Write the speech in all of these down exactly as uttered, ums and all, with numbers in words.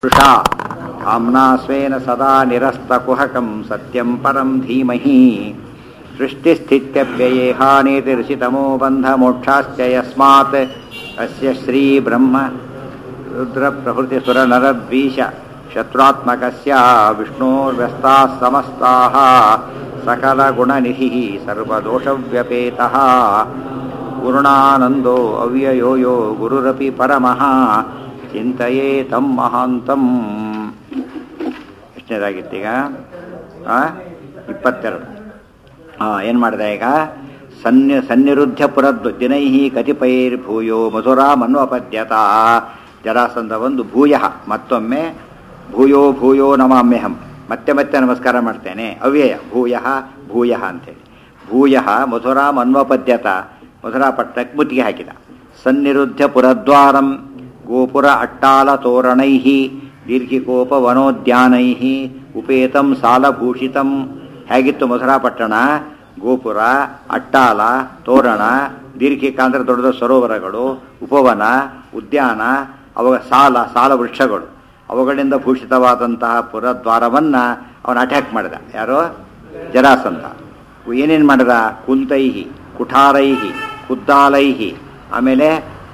वृषा धाम्ना स्वेन सदा निरस्तकुहकं सत्यं परं धीमहि सृष्टिस्थित्यप्ययेहानेतिर्षितमो बन्धमोक्षाश्च यस्मात् अस्य श्रीब्रह्म रुद्रप्रभृतिसुरनरद्वीष शत्रुत्मकस्य विष्णोर्व्यस्ताः समस्ताः सकलगुणनिधिः सर्वदोषव्यपेतः पूर्णानन्दो अव्ययो यो गुरुरपि परमः ಚಿಂತೆಯೇ ತಮ್ಮ ಮಹಾಂತಂ. ಎಷ್ಟನೇದಾಗಿತ್ತೀಗ? ಇಪ್ಪತ್ತೆರಡು. ಹಾಂ, ಏನು ಮಾಡಿದೆ ಈಗ? ಸನ್ಯ ಸನ್ನಿರುದ್ಧ ಪುರದ್ದು ದಿನೈ ಕತಿಪೈರ್ಭೂಯೋ ಮಧುರಾ ಮನ್ವಪದ್ಯತ. ಜರಾಸಂಧ ಒಂದು ಭೂಯ, ಮತ್ತೊಮ್ಮೆ ಭೂಯೋ ಭೂಯೋ ನಮಾಮ್ಯಹಂ, ಮತ್ತೆ ಮತ್ತೆ ನಮಸ್ಕಾರ ಮಾಡ್ತೇನೆ. ಅವ್ಯಯ ಭೂಯ ಭೂಯ ಅಂತೇಳಿ. ಭೂಯ ಮಧುರಾ ಮನ್ವಪದ್ಯತ, ಮಧುರಾ ಪಟ್ಟಕ್ಕೆ ಮುತ್ತಿಗೆ ಹಾಕಿದ. ಸನ್ನಿರುದ್ಧ ಪುರದ್ವಾರಂ ಗೋಪುರ ಅಟ್ಟಾಲ ತೋರಣೈ ದೀರ್ಘಿಕೋಪ ವನೋದ್ಯಾನೈ ಉಪೇತಂ ಸಾಲಭೂಷಿತಂ. ಹೇಗಿತ್ತು ಮಧುರಾ ಪಟ್ಟಣ? ಗೋಪುರ, ಅಟ್ಟಾಲ, ತೋರಣ, ದೀರ್ಘಿಕ ಅಂದರೆ ದೊಡ್ಡ ದೊಡ್ಡ ಸರೋವರಗಳು, ಉಪವನ, ಉದ್ಯಾನ, ಅವಾಗ ಸಾಲ ಸಾಲ ವೃಕ್ಷಗಳು, ಅವುಗಳಿಂದ ಭೂಷಿತವಾದಂತಹ ಪುರದ್ವಾರವನ್ನು ಅವನು ಅಟ್ಯಾಕ್ ಮಾಡಿದ. ಯಾರೋ? ಜರಾಸಂಧ. ಏನೇನು ಮಾಡಿದ? ಕುಂತೈಹಿ, ಕುಠಾರೈಹಿ, ಕುದ್ದಾಲೈಹಿ, ಆಮೇಲೆ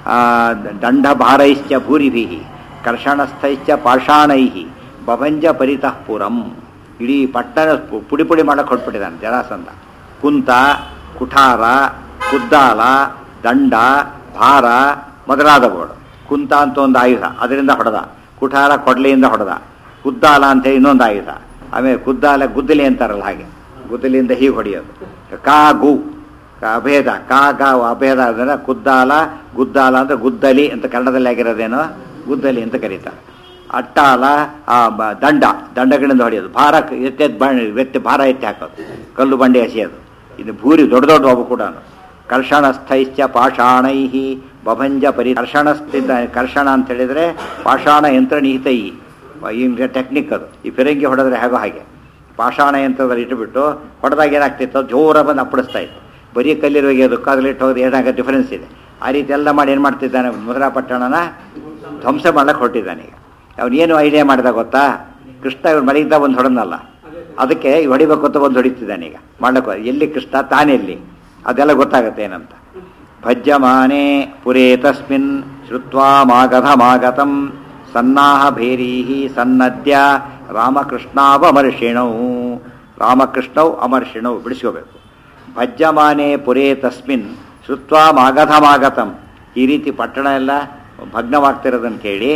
ದಂಡಭಾರೈಶ್ಚ ಭೂರಿಭಿ ಕರ್ಷಣಸ್ಥೈಶ್ಚ ಪಾಷಾಣೈ ಬಭಂಜ ಪರಿತಃ ಪುರಂ. ಇಡೀ ಪಟ್ಟಣ ಪುಡಿ ಪುಡಿ ಮಾಡಕ್ಕೆ ಹೊರಟ್ಬಿಟ್ಟಿದ್ದಾನೆ ಜರಾಸಂಧ. ಕುಂತ, ಕುಠಾರ, ಕುದ್ದಾಲ, ದಂಡ, ಭಾರ ಮೊದಲಾದವುಗಳು. ಕುಂತ ಅಂತ ಒಂದು ಆಯುಧ, ಅದರಿಂದ ಹೊಡೆದ. ಕುಠಾರ ಕೊಡ್ಲಿಯಿಂದ ಹೊಡೆದ. ಕುದ್ದಾಲ ಅಂತೇಳಿ ಇನ್ನೊಂದು ಆಯುಧ. ಆಮೇಲೆ ಕುದ್ದಾಲ ಗುದ್ದಲಿ ಅಂತಾರಲ್ಲ, ಹಾಗೆ ಗುದ್ದಲಿಯಿಂದ ಹೀಗೆ ಹೊಡೆಯೋದು. ಕಾ ಗು ಅಭೇದ, ಕಾ ಗಾ ಅಭೇದ ಅಂದರೆ ಕುದ್ದಾಲ, ಗುದ್ದಾಲ ಅಂದರೆ ಗುದ್ದಲಿ ಅಂತ ಕನ್ನಡದಲ್ಲಿ ಆಗಿರೋದೇನೋ ಗುದ್ದಲಿ ಅಂತ ಕರೀತಾರೆ. ಅಟ್ಟಾಲ, ದಂಡ, ದಂಡಗಳಿಂದ ಹೊಡೆಯೋದು. ಭಾರ ಎತ್ತೆದ್ದು ಬಂಡೆ ಎತ್ತಿ ಭಾರ ಎತ್ತಿ ಹಾಕೋದು, ಕಲ್ಲು ಬಂಡೆ ಎಸೆಯೋದು. ಇದು ಭೂರಿ ದೊಡ್ಡ ದೊಡ್ಡ ಅವು ಕೂಡ. ಕರ್ಷಣಸ್ಥೈಶ್ಚ ಪಾಷಾಣೈ ಬಭಂಜ ಪರಿ. ಕರ್ಷಣಸ್ಥಿದ್ದ ಕರ್ಷಣ ಅಂತ ಹೇಳಿದರೆ ಪಾಷಾಣ ಯಂತ್ರ ನಿಹಿತೈ, ಈಗ ಟೆಕ್ನಿಕ್ ಅದು. ಈ ಫಿರಂಗಿ ಹೊಡೆದ್ರೆ ಹೇಗೋ ಹಾಗೆ ಪಾಷಾಣ ಯಂತ್ರದಲ್ಲಿ ಇಟ್ಟುಬಿಟ್ಟು ಹೊಡೆದಾಗ ಏನಾಗ್ತಿತ್ತು? ಜೋರ ಬಂದು ಅಪ್ಪಡಿಸ್ತಾ ಇತ್ತು. ಬರೀ ಕಲ್ಲಿರುವಾಗ ದುಃಖದಲ್ಲಿ ಇಟ್ಟು ಹೋದ್ರೆ ಏನಾಗ ಡಿಫರೆನ್ಸ್ ಇದೆ. ಆ ರೀತಿ ಎಲ್ಲ ಮಾಡಿ ಏನು ಮಾಡ್ತಿದ್ದಾನೆ? ಮಧುರಾ ಪಟ್ಟಣನ ಧ್ವಂಸ ಮಾಡ್ಲಿಕ್ಕೆ ಹೊರಟಿದ್ದಾನೆ. ಈಗ ಅವನೇನು ಐಡಿಯಾ ಮಾಡಿದ ಗೊತ್ತಾ? ಕೃಷ್ಣ ಇವ್ರು ಮಲಗಿದ್ದ ಒಂದು ಹೊಡೆದಲ್ಲ, ಅದಕ್ಕೆ ಹೊಡಿಬೇಕು ಅಂತ ಒಂದು ಹೊಡಿತಿದ್ದಾನೆ. ಈಗ ಮಾಡ್ಲಿಕ್ಕೆ ಎಲ್ಲಿ ಕೃಷ್ಣ, ತಾನೆಲ್ಲಿ, ಅದೆಲ್ಲ ಗೊತ್ತಾಗುತ್ತೆ ಏನಂತ. ಭಜ್ಯಮಾನೆ ಪುರೇ ತಸ್ಮಿನ್ ಶ್ರುತ್ವಾ ಮಾಗಧ ಮಾಗತಂ ಸನ್ನಾಹ ಭೇರೀಹಿ ಸನ್ನದ್ಯ ರಾಮಕೃಷ್ಣಾವಮರ್ಷಿಣೌ. ರಾಮಕೃಷ್ಣೌ ಅಮರ್ಷಿಣೌ ಬಿಡಿಸ್ಕೋಬೇಕು. ಭಜ್ಯಮಾನೆ ಪುರೇ ತಸ್ಮಿನ್ ಶ್ರುತ್ವಾ ಮಾಗಧಮಾಗತಂ. ಈ ರೀತಿ ಪಟ್ಟಣ ಎಲ್ಲ ಭಗ್ನವಾಗ್ತಿರೋದನ್ನು ಕೇಳಿ,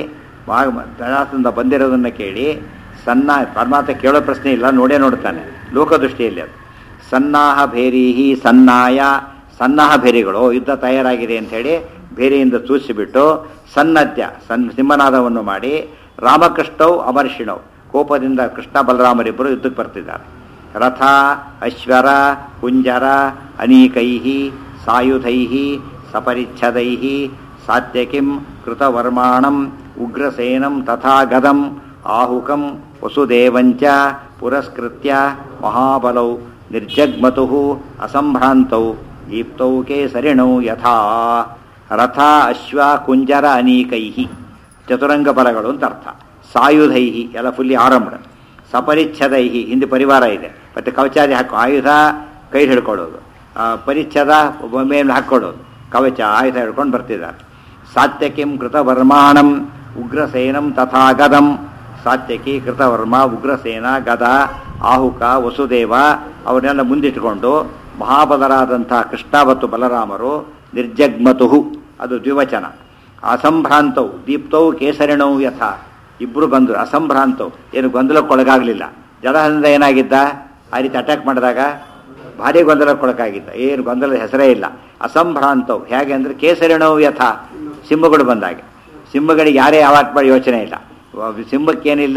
ಜರಾಸಂಧ ಬಂದಿರೋದನ್ನು ಕೇಳಿ, ಸನ್ನ ಪರಮಾತ್ಮ ಕೇಳೋ ಪ್ರಶ್ನೆ ಇಲ್ಲ, ನೋಡೇ ನೋಡ್ತಾನೆ ಲೋಕದೃಷ್ಟಿಯಲ್ಲಿ. ಅದು ಸನ್ನಾಹ ಭೇರೀಹಿ ಸನ್ನಾಯ, ಸನ್ನಾಹ ಭೇರಿಗಳು ಯುದ್ಧ ತಯಾರಾಗಿದೆ ಅಂಥೇಳಿ ಭೇರಿಯಿಂದ ಸೂಚಿಸಿಬಿಟ್ಟು ಸನ್ನದ್ಯ ಸನ್ ಸಿಂಹನಾದವನ್ನು ಮಾಡಿ ರಾಮಕೃಷ್ಣವು ಅಮರ್ಷಿಣವು, ಕೋಪದಿಂದ ಕೃಷ್ಣ ಬಲರಾಮರಿಬ್ಬರು ಯುದ್ಧಕ್ಕೆ ಬರ್ತಿದ್ದಾರೆ. ರಥ ಅಶ್ವರ ಕುಂಜರ ಅನೀಕೈ ಸಾಯುಧೈ ಸಪರಿಚ್ಛದೈ ಸಾತ್ಯಕಿಂ ಕೃತವರ್ಮಾಣಂ ಉಗ್ರಸೇನಂ ತಥಾ ಗದಂ ಆಹುಕಂ ವಸುದೇವಂಚ ಪುರಸ್ಕೃತ್ಯ ಮಹಾಬಲೌ ನಿರ್ಜಗ್ಮತು ಅಸಂಭ್ರಾಂತೌ ದೀಪ್ತೌ ಕೇಸರಿಣೌ ಯಥಾ. ರಥ ಅಶ್ವ ಕುಂಜರ ಅನೀಕೈ ಚತುರಂಗ ಬಲಗಳು ಅಂತ ಅರ್ಥ. ಸಾಯುಧೈ ಎಲ್ಲ ಫುಲ್ಲಿ ಆರಂಭ. ಸಪರಿಚ್ಛದೈ ಹಿಂದೆ ಪರಿವಾರ ಇದೆ, ಮತ್ತು ಕವಚಾದಿ ಹಾಕೋ ಆಯುಧ ಕೈ ಹಿಡ್ಕೊಳ್ಳೋದು, ಪರಿಚ್ಛದ ಮೇಲೆ ಹಾಕ್ಕೊಳ್ಳೋದು, ಕವಚ ಆಯುಧ ಹಿಡ್ಕೊಂಡು ಬರ್ತಿದ್ದಾರೆ. ಸಾತ್ಯಕಿಂ ಕೃತವರ್ಮಾಣಂ ಉಗ್ರಸೇನಂ ತಥಾ ಗದಂ. ಸಾತ್ಯಕಿ, ಕೃತವರ್ಮ, ಉಗ್ರಸೇನ, ಗದ, ಆಹುಕ, ವಸುದೇವ ಅವನ್ನೆಲ್ಲ ಮುಂದಿಟ್ಟುಕೊಂಡು ಮಹಾಬಲರಾದಂಥ ಕೃಷ್ಣ ಮತ್ತು ಬಲರಾಮರು ನಿರ್ಜಗ್ಮತು, ಅದು ದ್ವಿವಚನ. ಅಸಂಭ್ರಾಂತೌ ದೀಪ್ತೌ ಕೇಸರಿಣೌ ಯಥಾ. ಇಬ್ಬರು ಬಂದರು. ಅಸಂಭ್ರಾಂತವು ಏನು ಗೊಂದಲಕ್ಕೊಳಗಾಗಲಿಲ್ಲ. ಜರಾಸಂಧ ಏನಾಗಿದ್ದ? ಆ ರೀತಿ ಅಟ್ಯಾಕ್ ಮಾಡಿದಾಗ ಭಾರಿ ಗೊಂದಲಕ್ಕೊಳಗಾಗಿದ್ದ. ಏನು ಗೊಂದಲದ ಹೆಸರೇ ಇಲ್ಲ. ಅಸಂಭ್ರಾಂತವು ಹೇಗೆ ಅಂದರೆ ಕೇಸರಿಣವು ಯಥಾ, ಸಿಂಹಗಳು ಬಂದಾಗೆ. ಸಿಂಹಗಳಿಗೆ ಯಾರೇ ಯಾವಾಗ ಮಾಡಿ ಯೋಚನೆ ಇಲ್ಲ. ಸಿಂಹಕ್ಕೇನಿಲ್ಲ?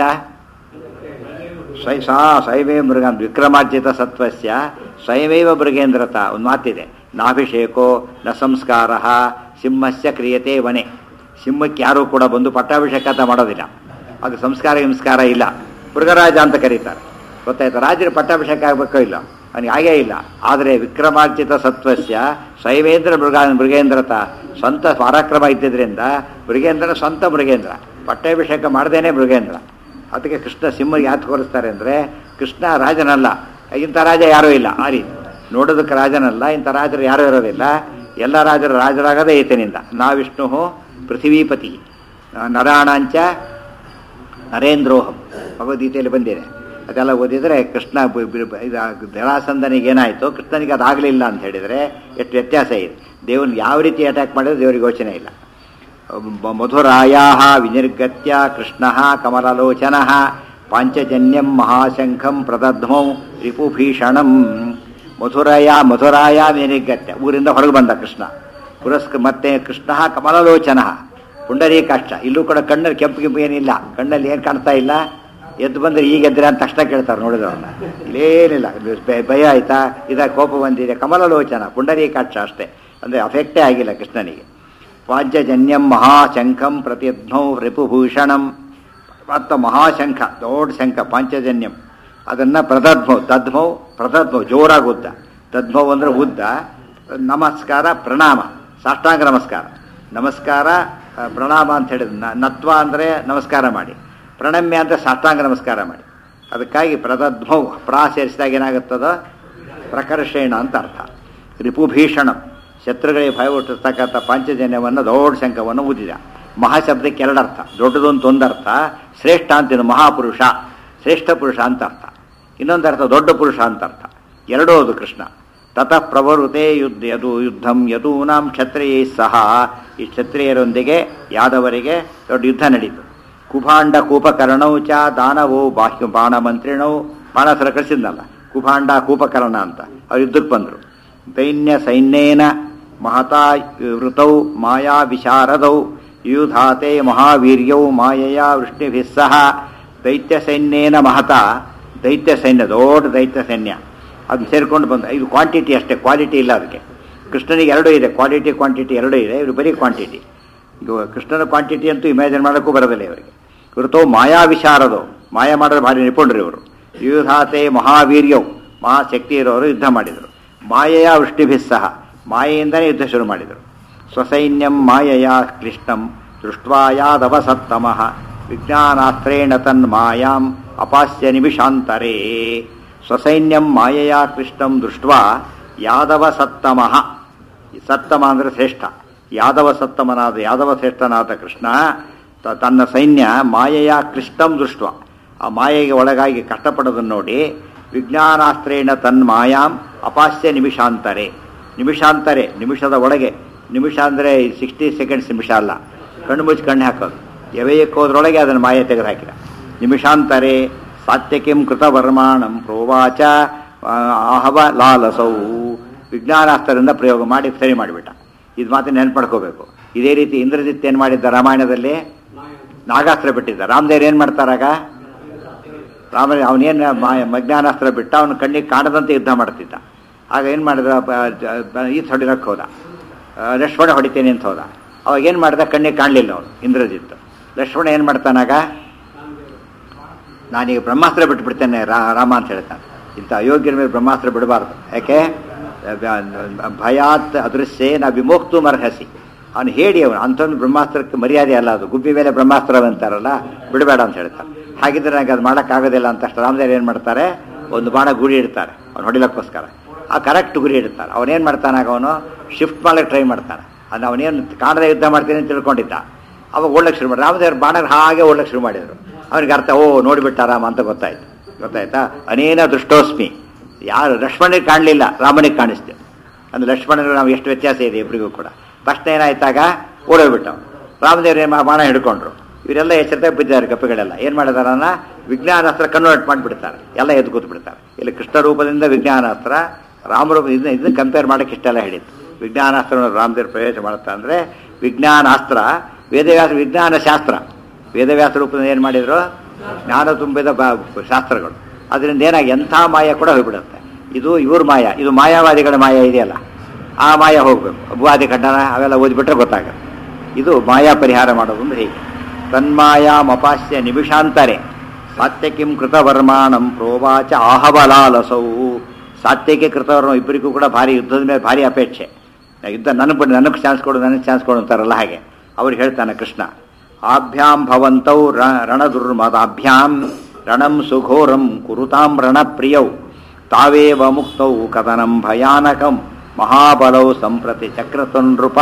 ಸ್ವಯ ಸಾ ಸ್ವಯಮೇವ ಮೃಗ ವಿಕ್ರಮಾರ್ಜಿತ ಸತ್ವಸ್ಯ ಸ್ವಯಮೇವ ಮೃಗೇಂದ್ರತ. ಒಂದು ಮಾತಿದೆ, ನಾಭಿಷೇಕೋ ನ ಸಂಸ್ಕಾರ ಸಿಂಹಸ್ಯ ಕ್ರಿಯತೆ ವನೆ. ಸಿಂಹಕ್ಕೆ ಯಾರೂ ಕೂಡ ಬಂದು ಪಟ್ಟಾಭಿಷೇಕ ಅಂತ ಮಾಡೋದಿಲ್ಲ, ಅದು ಸಂಸ್ಕಾರ ಸಂಸ್ಕಾರ ಇಲ್ಲ. ಮೃಗರಾಜ ಅಂತ ಕರೀತಾರೆ, ಗೊತ್ತಾಯ್ತು. ರಾಜರು ಪಟ್ಟಾಭಿಷೇಕ ಆಗಬೇಕೋ ಇಲ್ಲ, ಅವನಿಗೆ ಹಾಗೇ ಇಲ್ಲ. ಆದರೆ ವಿಕ್ರಮಾರ್ಜಿತ ಸತ್ವಸ್ಯ ಸ್ವಯಮೇಂದ್ರ ಮೃಗ ಮೃಗೇಂದ್ರತ, ಸ್ವಂತ ಪರಾಕ್ರಮ ಇದ್ದಿದ್ದರಿಂದ ಮೃಗೇಂದ್ರನ ಸ್ವಂತ ಮೃಗೇಂದ್ರ. ಪಟ್ಟಾಭಿಷೇಕ ಮಾಡ್ದೇನೆ ಮೃಗೇಂದ್ರ. ಅದಕ್ಕೆ ಕೃಷ್ಣ ಸಿಂಹರಿಗೆ ಯಾಕೆ ಹೋಲಿಸ್ತಾರೆ ಅಂದರೆ ಕೃಷ್ಣ ರಾಜನಲ್ಲ, ಇಂಥ ರಾಜ ಯಾರೂ ಇಲ್ಲ. ಆ ರೀತಿ ನೋಡೋದಕ್ಕೆ ರಾಜನಲ್ಲ, ಇಂಥ ರಾಜರು ಯಾರೂ ಇರೋದಿಲ್ಲ. ಎಲ್ಲ ರಾಜರು ರಾಜರಾಗದೇ ಈತನಿಂದ. ನಾ ವಿಷ್ಣು ಪೃಥ್ವೀಪತಿ ನರಾಣಾಂಚ ನರೇಂದ್ರೋಹಂ ಭಗವದ್ಗೀತೆಯಲ್ಲಿ ಬಂದಿದೆ. ಅದೆಲ್ಲ ಓದಿದರೆ ಕೃಷ್ಣ ಜರಾಸಂಧನಿಗೆ ಏನಾಯಿತು, ಕೃಷ್ಣನಿಗೆ ಅದಾಗಲಿಲ್ಲ ಅಂತ ಹೇಳಿದರೆ ಎಷ್ಟು ವ್ಯತ್ಯಾಸ ಇದೆ. ದೇವ್ರನ್ನ ಯಾವ ರೀತಿ ಅಟ್ಯಾಕ್ ಮಾಡಿದ್ರೆ ದೇವರಿಗೆ ಯೋಚನೆ ಇಲ್ಲ. ಮಧುರಾಯಾ ವಿನಿರ್ಗತ್ಯ ಕೃಷ್ಣ ಕಮಲಲೋಚನ ಪಾಂಚಜನ್ಯಂ ಮಹಾಶಂಖಂ ಪ್ರದಧ್ಮೌ ರಿಪುಭೀಷಣಂ. ಮಧುರಾಯ ಮಧುರಾಯ ವಿನಿರ್ಗತ್ಯ, ಊರಿಂದ ಹೊರಗೆ ಬಂದ ಕೃಷ್ಣ. ಪುರಸ್ಕ ಮತ್ತೆ ಕೃಷ್ಣ ಕಮಲಲೋಚನ ಪುಂಡರೀಕಾಕ್ಷ. ಇಲ್ಲೂ ಕೂಡ ಕಣ್ಣಲ್ಲಿ ಕೆಂಪು ಕೆಂಪು ಏನಿಲ್ಲ, ಕಣ್ಣಲ್ಲಿ ಏನು ಕಾಣ್ತಾ ಇಲ್ಲ. ಎದ್ದು ಬಂದರೆ ಈಗ ಎದ್ರೆ ಅಂತ ತಕ್ಷಣ ಕೇಳ್ತಾರೆ ನೋಡಿದವ್ರನ್ನ. ಇಲ್ಲೇನಿಲ್ಲ, ಭಯ ಆಯ್ತಾ, ಇದಾಗ ಕೋಪ ಬಂದಿದೆ. ಕಮಲಲೋಚನ ಪುಂಡರೀಕಾಕ್ಷ ಅಷ್ಟೇ, ಅಂದರೆ ಅಫೆಕ್ಟೇ ಆಗಿಲ್ಲ ಕೃಷ್ಣನಿಗೆ. ಪಾಂಚಜನ್ಯಂ ಮಹಾಶಂಖಂ ಪ್ರತಿಧ್ನೌ ರಿಪುಭೂಷಣಂ. ಮತ್ತು ಮಹಾಶಂಖ ದೊಡ್ಡ ಶಂಖ ಪಾಂಚಜನ್ಯಂ, ಅದನ್ನು ಪ್ರದಧ್ಮೌ ದಧ್ಮೌ ಪ್ರದಧ್ಮೌ ಜೋರಾಗಿ ಉದ್ದ. ದಧ್ಮೌ ಅಂದರೆ ಉದ್ದ. ನಮಸ್ಕಾರ ಪ್ರಣಾಮ ಸಾಷ್ಟಾಂಗ ನಮಸ್ಕಾರ. ನಮಸ್ಕಾರ ಪ್ರಣಾಮ ಅಂತ ಹೇಳಿದ್ರು. ನತ್ವ ಅಂದರೆ ನಮಸ್ಕಾರ ಮಾಡಿ, ಪ್ರಣಮ್ಯ ಅಂದರೆ ಸಾಷ್ಟಾಂಗ ನಮಸ್ಕಾರ ಮಾಡಿ. ಅದಕ್ಕಾಗಿ ಪ್ರದಧ್ಮೌ ಪ್ರಾ ಸೇರಿಸಿದಾಗ ಏನಾಗುತ್ತದೋ ಪ್ರಕರ್ಷೇಣ ಅಂತ ಅರ್ಥ. ರಿಪುಭೀಷಣಂ ಶತ್ರುಗಳಿಗೆ ಭಯ ಹುಟ್ಟಿಸ್ತಕ್ಕಂಥ ಪಾಂಚಜನ್ಯವನ್ನು ದೊಡ್ಡ ಶಂಖವನ್ನು ಊದಿದ. ಮಹಾಶಬ್ದಕ್ಕೆ ಎರಡರ್ಥ, ದೊಡ್ಡದು ಅಂತ ಒಂದರ್ಥ, ಶ್ರೇಷ್ಠ ಅಂತಿನ ಮಹಾಪುರುಷ ಶ್ರೇಷ್ಠ ಪುರುಷ ಅಂತ ಅರ್ಥ. ಇನ್ನೊಂದು ಅರ್ಥ ದೊಡ್ಡ ಪುರುಷ ಅಂತ ಅರ್ಥ. ಎರಡೂ ಅದು ಕೃಷ್ಣ. ತತಃ ಪ್ರವೃತೆ ಯುದ್ಧ ಯದು ಯುದ್ಧಂ ಯದೂನಾಂ ಕ್ಷತ್ರಿಯೈ ಸಹ. ಈ ಕ್ಷತ್ರಿಯರೊಂದಿಗೆ ಯಾದವರಿಗೆ ದೊಡ್ಡ ಯುದ್ಧ ನಡೀತು. ಕುಭಾಂಡ ಕೂಪಕರ್ಣೌ ಚ ದಾನವೋ ಬಾಹ್ಯ ಬಾಣಮಂತ್ರಿಣೌ. ಬಾಣಾಸುರ ಕಳಿಸಿದ್ನಲ್ಲ ಕುಭಾಂಡ ಕೂಪಕರ್ಣ ಅಂತ, ಅವ್ರು ಯುದ್ಧಕ್ಕೆ ಬಂದರು. ದೈನ್ಯ ಸೈನ್ಯೇನ ಮಹತಾ ವೃತೌ ಮಾಯಾ ವಿಶಾರದೌ ಯುಧಾತೆ ಮಹಾವೀರ್ಯೌ ಮಾಯೆಯ ವೃಷ್ಣಿಭಿಃ ಸಹ. ದೈತ್ಯ ಸೈನ್ಯೇನ ಮಹತ, ದೈತ್ಯ ಸೈನ್ಯ ದೊಡ್ಡ ದೈತ್ಯ ಸೈನ್ಯ ಅದು ಸೇರಿಕೊಂಡು ಬಂದ. ಇದು ಕ್ವಾಂಟಿಟಿ ಅಷ್ಟೇ, ಕ್ವಾಲಿಟಿ ಇಲ್ಲ ಅದಕ್ಕೆ. ಕೃಷ್ಣನಿಗೆ ಎರಡೂ ಇದೆ, ಕ್ವಾಲಿಟಿ ಕ್ವಾಂಟಿಟಿ ಎರಡೂ ಇದೆ. ಇವರು ಬರೀ ಕ್ವಾಂಟಿಟಿ. ಇದು ಕೃಷ್ಣನ ಕ್ವಾಂಟಿಟಿ ಅಂತೂ ಇಮ್ಯಾಜಿನ್ ಮಾಡೋಕ್ಕೂ ಬರೋದಿಲ್ಲ ಇವರಿಗೆ. ಇವತ್ತು ಮಾಯಾ ವಿಶಾರದೋ, ಮಾಯ ಮಾಡೋದು ಭಾರಿ ನಿಪುಣರು ಇವರು. ಯುಧಾತೆ ಮಹಾವೀರ್ಯವು, ಮಹಾಶಕ್ತಿ ಇರೋರು ಯುದ್ಧ ಮಾಡಿದರು. ಮಾಯೆಯ ವೃಷ್ಟಿಭಿಃ ಸಹ, ಮಾಯೆಯಿಂದಲೇ ಯುದ್ಧ ಶುರು ಮಾಡಿದರು. ಸ್ವಸೈನ್ಯಂ ಮಾಯೆಯ ಕ್ಲಿಷ್ಟಂ ದೃಷ್ಟ್ವಾ ಯಾದವಸತ್ತಮಃ ವಿಜ್ಞಾನಾಸ್ತ್ರೇಣ ತನ್ಮಾಯಾಂ ಅಪಾಸ್ಯ ನಿಮಿಷಾಂತರೇ. ಸ್ವಸೈನ್ಯಂ ಮಾಯೆಯ ಕ್ಲಿಷ್ಟಂ ದೃಷ್ಟ್ವಾ ಯಾದವ ಸತ್ತಮಃ. ಸತ್ತಮ ಅಂದರೆ ಶ್ರೇಷ್ಠ. ಯಾದವ ಸತ್ತಮನಾದ ಯಾದವ ಶ್ರೇಷ್ಠನಾದ ಕೃಷ್ಣ ತನ್ನ ಸೈನ್ಯ ಮಾಯೆಯ ಕ್ಲಿಷ್ಟಂ ದೃಷ್ಟ, ಆ ಮಾಯೆಗೆ ಒಳಗಾಗಿ ಕಷ್ಟಪಡೋದನ್ನು ನೋಡಿ ವಿಜ್ಞಾನಾಸ್ತ್ರೇಣ ತನ್ಮಾಯಾಂ ಅಪಾಸ್ಯ ನಿಮಿಷಾಂತರೆ. ನಿಮಿಷಾಂತರೆ ನಿಮಿಷದ ಒಳಗೆ. ನಿಮಿಷ ಅಂದರೆ ಸಿಕ್ಸ್ಟಿ ಸೆಕೆಂಡ್ಸ್ ನಿಮಿಷ ಅಲ್ಲ, ಕಣ್ಣು ಮುಚ್ಚಿ ಕಣ್ಣು ಹಾಕೋದು. ಎವೆಯಕ್ಕೆ ಹೋದ್ರೊಳಗೆ ಅದನ್ನು ಮಾಯೆ ತೆಗೆದು ಹಾಕಿದ. ನಿಮಿಷಾಂತರೆ ಸಾತ್ಯಕಿಂ ಕೃತವರ್ಮಾಣಂ ಪ್ರೋವಾಚ ಆಹವ ಲಾಲಸೌ. ವಿಜ್ಞಾನಾಸ್ತ್ರದಿಂದ ಪ್ರಯೋಗ ಮಾಡಿ ಸರಿ ಮಾಡಿಬಿಟ್ಟ. ಇದು ಮಾತ್ರ ನೆನ್ಪು ಮಾಡ್ಕೋಬೇಕು. ಇದೇ ರೀತಿ ಇಂದ್ರಜಿತ್ ಏನು ಮಾಡಿದ್ದ ರಾಮಾಯಣದಲ್ಲಿ? ನಾಗಾಸ್ತ್ರ ಬಿಟ್ಟಿದ್ದ. ರಾಮದೇವ್ರು ಏನು ಮಾಡ್ತಾರಾಗ? ರಾಮ ಅವನೇನು ವಿಜ್ಞಾನಾಸ್ತ್ರ ಬಿಟ್ಟ, ಅವನು ಕಣ್ಣಿಗೆ ಕಾಣದಂತೆ ಯುದ್ಧ ಮಾಡ್ತಿದ್ದ. ಆಗ ಏನು ಮಾಡಿದ? ಈತ ಹೊಡಿಲಕ್ಕೆ ಹೋದ, ಲಕ್ಷ್ಮಣ ಹೊಡಿತೇನೆ ಅಂತ ಹೋದ. ಅವಾಗ ಏನು ಮಾಡಿದ? ಕಣ್ಣಿಗೆ ಕಾಣಲಿಲ್ಲ ಅವನು ಇಂದ್ರಜಿತ್. ಲಕ್ಷ್ಮಣ ಏನು ಮಾಡ್ತಾನಾಗ? ನಾನೀಗ ಬ್ರಹ್ಮಾಸ್ತ್ರ ಬಿಟ್ಬಿಡ್ತೇನೆ ರಾ ರಾಮ ಅಂತ ಹೇಳ್ತಾನೆ. ಇಂಥ ಅಯೋಗ್ಯರ ಮೇಲೆ ಬ್ರಹ್ಮಾಸ್ತ್ರ ಬಿಡಬಾರ್ದು. ಯಾಕೆ? ಭಯಾತ್ ಅದೃಶ್ಯೇ ನಾ ವಿಮೋಕ್ತು ಮರ್ಹಸಿ. ಅವನು ಹೇಳಿ ಅವನು ಅಂಥವ್ನು ಬ್ರಹ್ಮಾಸ್ತ್ರಕ್ಕೆ ಮರ್ಯಾದೆ ಅಲ್ಲ ಅದು. ಗುಬ್ಬಿ ಮೇಲೆ ಬ್ರಹ್ಮಾಸ್ತ್ರ ಅಂತಾರಲ್ಲ, ಬಿಡಬೇಡ ಅಂತ ಹೇಳ್ತಾರೆ. ಹಾಗಿದ್ರೆ ನನಗೆ ಅದು ಮಾಡೋಕ್ಕಾಗೋದಿಲ್ಲ ಅಂತ ಅಷ್ಟು ರಾಮದೇವ್ರು ಏನು ಮಾಡ್ತಾರೆ? ಒಂದು ಬಾಣ ಗುರಿ ಇಡ್ತಾರೆ ಅವ್ನು ಹೊಡಿಲಕ್ಕೋಸ್ಕರ. ಆ ಕರೆಕ್ಟ್ ಗುರಿ ಇಡ್ತಾರೆ. ಅವನೇನು ಮಾಡ್ತಾನಾಗ? ಅವನು ಶಿಫ್ಟ್ ಮಾಡೋಕ್ಕೆ ಟ್ರೈ ಮಾಡ್ತಾನೆ. ಅದು ಅವನೇನು ಕಾಣದೆ ಯುದ್ಧ ಮಾಡ್ತೀನಿ ಅಂತ ತಿಳ್ಕೊಂಡಿದ್ದ. ಅವಾಗ ಓಡ್ಲಕ್ಕೆ ಶುರು ಮಾಡಿ ರಾಮದೇವ್ರು ಬಾಣಕ್ಕೆ ಹಾಗೆ ಓಡ್ಲಕ್ಕೆ ಶುರು ಮಾಡಿದರು. ಅವನಿಗೆ ಅರ್ಥ, ಓ ನೋಡಿಬಿಟ್ಟ ರಾಮ ಅಂತ ಗೊತ್ತಾಯ್ತು. ಗೊತ್ತಾಯ್ತಾ? ಅನೇನ ದೃಷ್ಟೋಸ್ಮಿ. ಯಾರು ಲಕ್ಷ್ಮಣನಿಗೆ ಕಾಣಲಿಲ್ಲ, ರಾಮನಿಗೆ ಕಾಣಿಸ್ತೇವೆ. ಅಂದರೆ ಲಕ್ಷ್ಮಣನಿಗೆ ನಾವು ಎಷ್ಟು ವ್ಯತ್ಯಾಸ ಇದೆ ಇಬ್ಬರಿಗೂ ಕೂಡ. ತಕ್ಷಣ ಏನಾಯ್ತಾಗ ಓಡೋಗ್ಬಿಟ್ಟು ರಾಮದೇವ್ರು ಬಾಣ ಹಿಡ್ಕೊಂಡ್ರು. ಇವರೆಲ್ಲ ಎಚ್ಚರಿಕೆ ಬಿದ್ದಾರೆ ಕಪ್ಪಿಗಳೆಲ್ಲ. ಏನು ಮಾಡಿದಾರನ್ನ ವಿಜ್ಞಾನಾಸ್ತ್ರ ಕನ್ವರ್ಟ್ ಮಾಡಿಬಿಡ್ತಾರೆ, ಎಲ್ಲ ಎದ್ದು ಕೂತು ಬಿಡ್ತಾರೆ. ಇಲ್ಲಿ ಕೃಷ್ಣ ರೂಪದಿಂದ ವಿಜ್ಞಾನಾಸ್ತ್ರ, ರಾಮರೂಪ ಇದನ್ನ ಇದನ್ನ ಕಂಪೇರ್ ಮಾಡೋಕ್ಕೆ ಇಷ್ಟೆಲ್ಲ ಹೇಳಿತ್ತು. ವಿಜ್ಞಾನಾಸ್ತ್ರವನ್ನು ರಾಮದೇವ್ರು ಪ್ರವೇಶ ಮಾಡುತ್ತಾ ಅಂದರೆ ವಿಜ್ಞಾನಾಸ್ತ್ರ ವೇದವ್ಯಾಸ ವಿಜ್ಞಾನ ಶಾಸ್ತ್ರ. ವೇದವ್ಯಾಸ ರೂಪದಿಂದ ಏನು ಮಾಡಿದ್ರು? ಜ್ಞಾನ ತುಂಬಿದ ಬ ಶಾಸ್ತ್ರಗಳು. ಅದರಿಂದ ಏನಾಗಿ ಎಂಥ ಮಾಯ ಕೂಡ ಹೋಗ್ಬಿಡುತ್ತೆ. ಇದು ಇವ್ರ ಮಾಯ, ಇದು ಮಾಯಾವಾದಿಗಳ ಮಾಯ ಇದೆಯಲ್ಲ, ಆ ಮಾಯ ಹೋಗಬೇಕು. ಭೂವಾದಿ ಖಂಡನ ಅವೆಲ್ಲ ಓದಿಬಿಟ್ರೆ ಗೊತ್ತಾಗುತ್ತೆ. ಇದು ಮಾಯಾ ಪರಿಹಾರ ಮಾಡೋದು ಹೀಗೆ. ತನ್ಮಾಯಾಮಪಾಸ್ಯ ನಿಮಿಷಾಂತರೆ ಸಾತ್ಯಕಿಂ ಕೃತವರ್ಮಾಣಂ ಪ್ರೋವಾಚ ಆಹವಲಾಲಸೌ. ಸಾತ್ಯಕ್ಕೆ ಕೃತವರ್ಮ ಇಬ್ಬರಿಗೂ ಕೂಡ ಭಾರಿ ಯುದ್ಧದ ಮೇಲೆ ಭಾರಿ ಅಪೇಕ್ಷೆ. ಯುದ್ಧ ನನಗೆ ಬಿಡಿ, ನನಗೆ ಚಾನ್ಸ್ ಕೊಡು, ನನಗೆ ಚಾನ್ಸ್ ಕೊಡು ಅಂತಾರಲ್ಲ ಹಾಗೆ. ಅವ್ರಿಗೆ ಹೇಳ್ತಾನೆ ಕೃಷ್ಣ, ಆಭ್ಯಾಂ ಭವಂತೌ ರಣದುರ್ಮದಾಭ್ಯಾಂ ರಣಂ ಸುಘೋರಂ ಕುರುತಾಂ ರಣಪ್ರಿಯೌ ತಾವೇವ ಮುಕ್ತೌ ಕದನಂ ಭಯಾನಕಂ ಮಹಾಬಲೌ ಸಂಪ್ರತಿ ಚಕ್ರತುನೃಪ.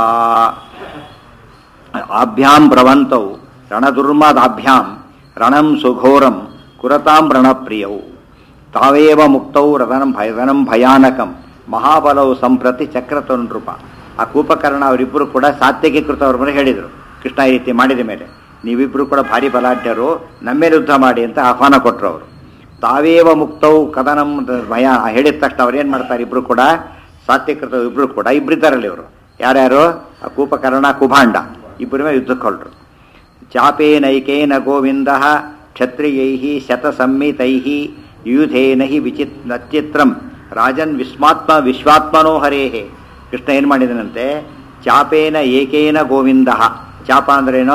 ಆಭ್ಯಾಂ ಭವಂತೌ ರಣದುರ್ಮದಾಭ್ಯಾಂ ರಣಂ ಸುಘೋರಂ ಕುರತಾಂ ರಣಪ್ರಿಯೌ ತಾವೇವ ಮುಕ್ತೌ ರದನಂ ಭಯದನಂ ಭಯಾನಕಂ ಮಹಾಬಲೌ ಸಂಪ್ರತಿ ಚಕ್ರತುನೃಪ. ಆ ಕೂಪಕರ್ಣ ಅವರಿಬ್ಬರು ಕೂಡ ಸಾತ್ಯಕೀಕೃತ ಅವ್ರ ಮೇಲೆ ಹೇಳಿದರು, ಕೃಷ್ಣ ಈ ರೀತಿ ಮಾಡಿದ ಮೇಲೆ ನೀವಿಬ್ಬರು ಕೂಡ ಭಾರಿ ಬಲಾಢ್ಯರು, ನಮ್ಮೇಲೆ ಯುದ್ಧ ಮಾಡಿ ಅಂತ ಆಹ್ವಾನ ಕೊಟ್ಟರು ಅವರು. ತಾವೇವ ಮುಕ್ತೌ ಕದನಂ ಭಯ ಹೇಳಿದ ತಕ್ಷಣ ಅವ್ರು ಏನು ಮಾಡ್ತಾರೆ, ಇಬ್ಬರು ಕೂಡ ಸಾತ್ಯಕೃತ ಇಬ್ಬರು ಕೂಡ ಇಬ್ಬರಿದ್ದಾರಲ್ಲಿ ಇವರು ಯಾರ್ಯಾರು, ಆ ಕೂಪಕರ್ಣ ಕುಭಾಂಡ ಇಬ್ಬರ ಮೇಲೆ ಯುದ್ಧಕ್ಕೆ ಹೊರಟರು. ಚಾಪೇನೈಕೇನ ಗೋವಿಂದ ಕ್ಷತ್ರಿಯೈ ಶತಸಂಹಿತೈ ಯುಧೇನ ಹಿ ವಿಚಿತ್ ನಚಿತ್ರಂ ರಾಜನ್ ವಿಸ್ಮಾತ್ಮ ವಿಶ್ವಾತ್ಮನೋ ಹರೇಹೇ. ಕೃಷ್ಣ ಏನು ಮಾಡಿದನಂತೆ, ಚಾಪೇನ ಏಕೇನ ಗೋವಿಂದ. ಚಾಪ ಅಂದ್ರೇನೋ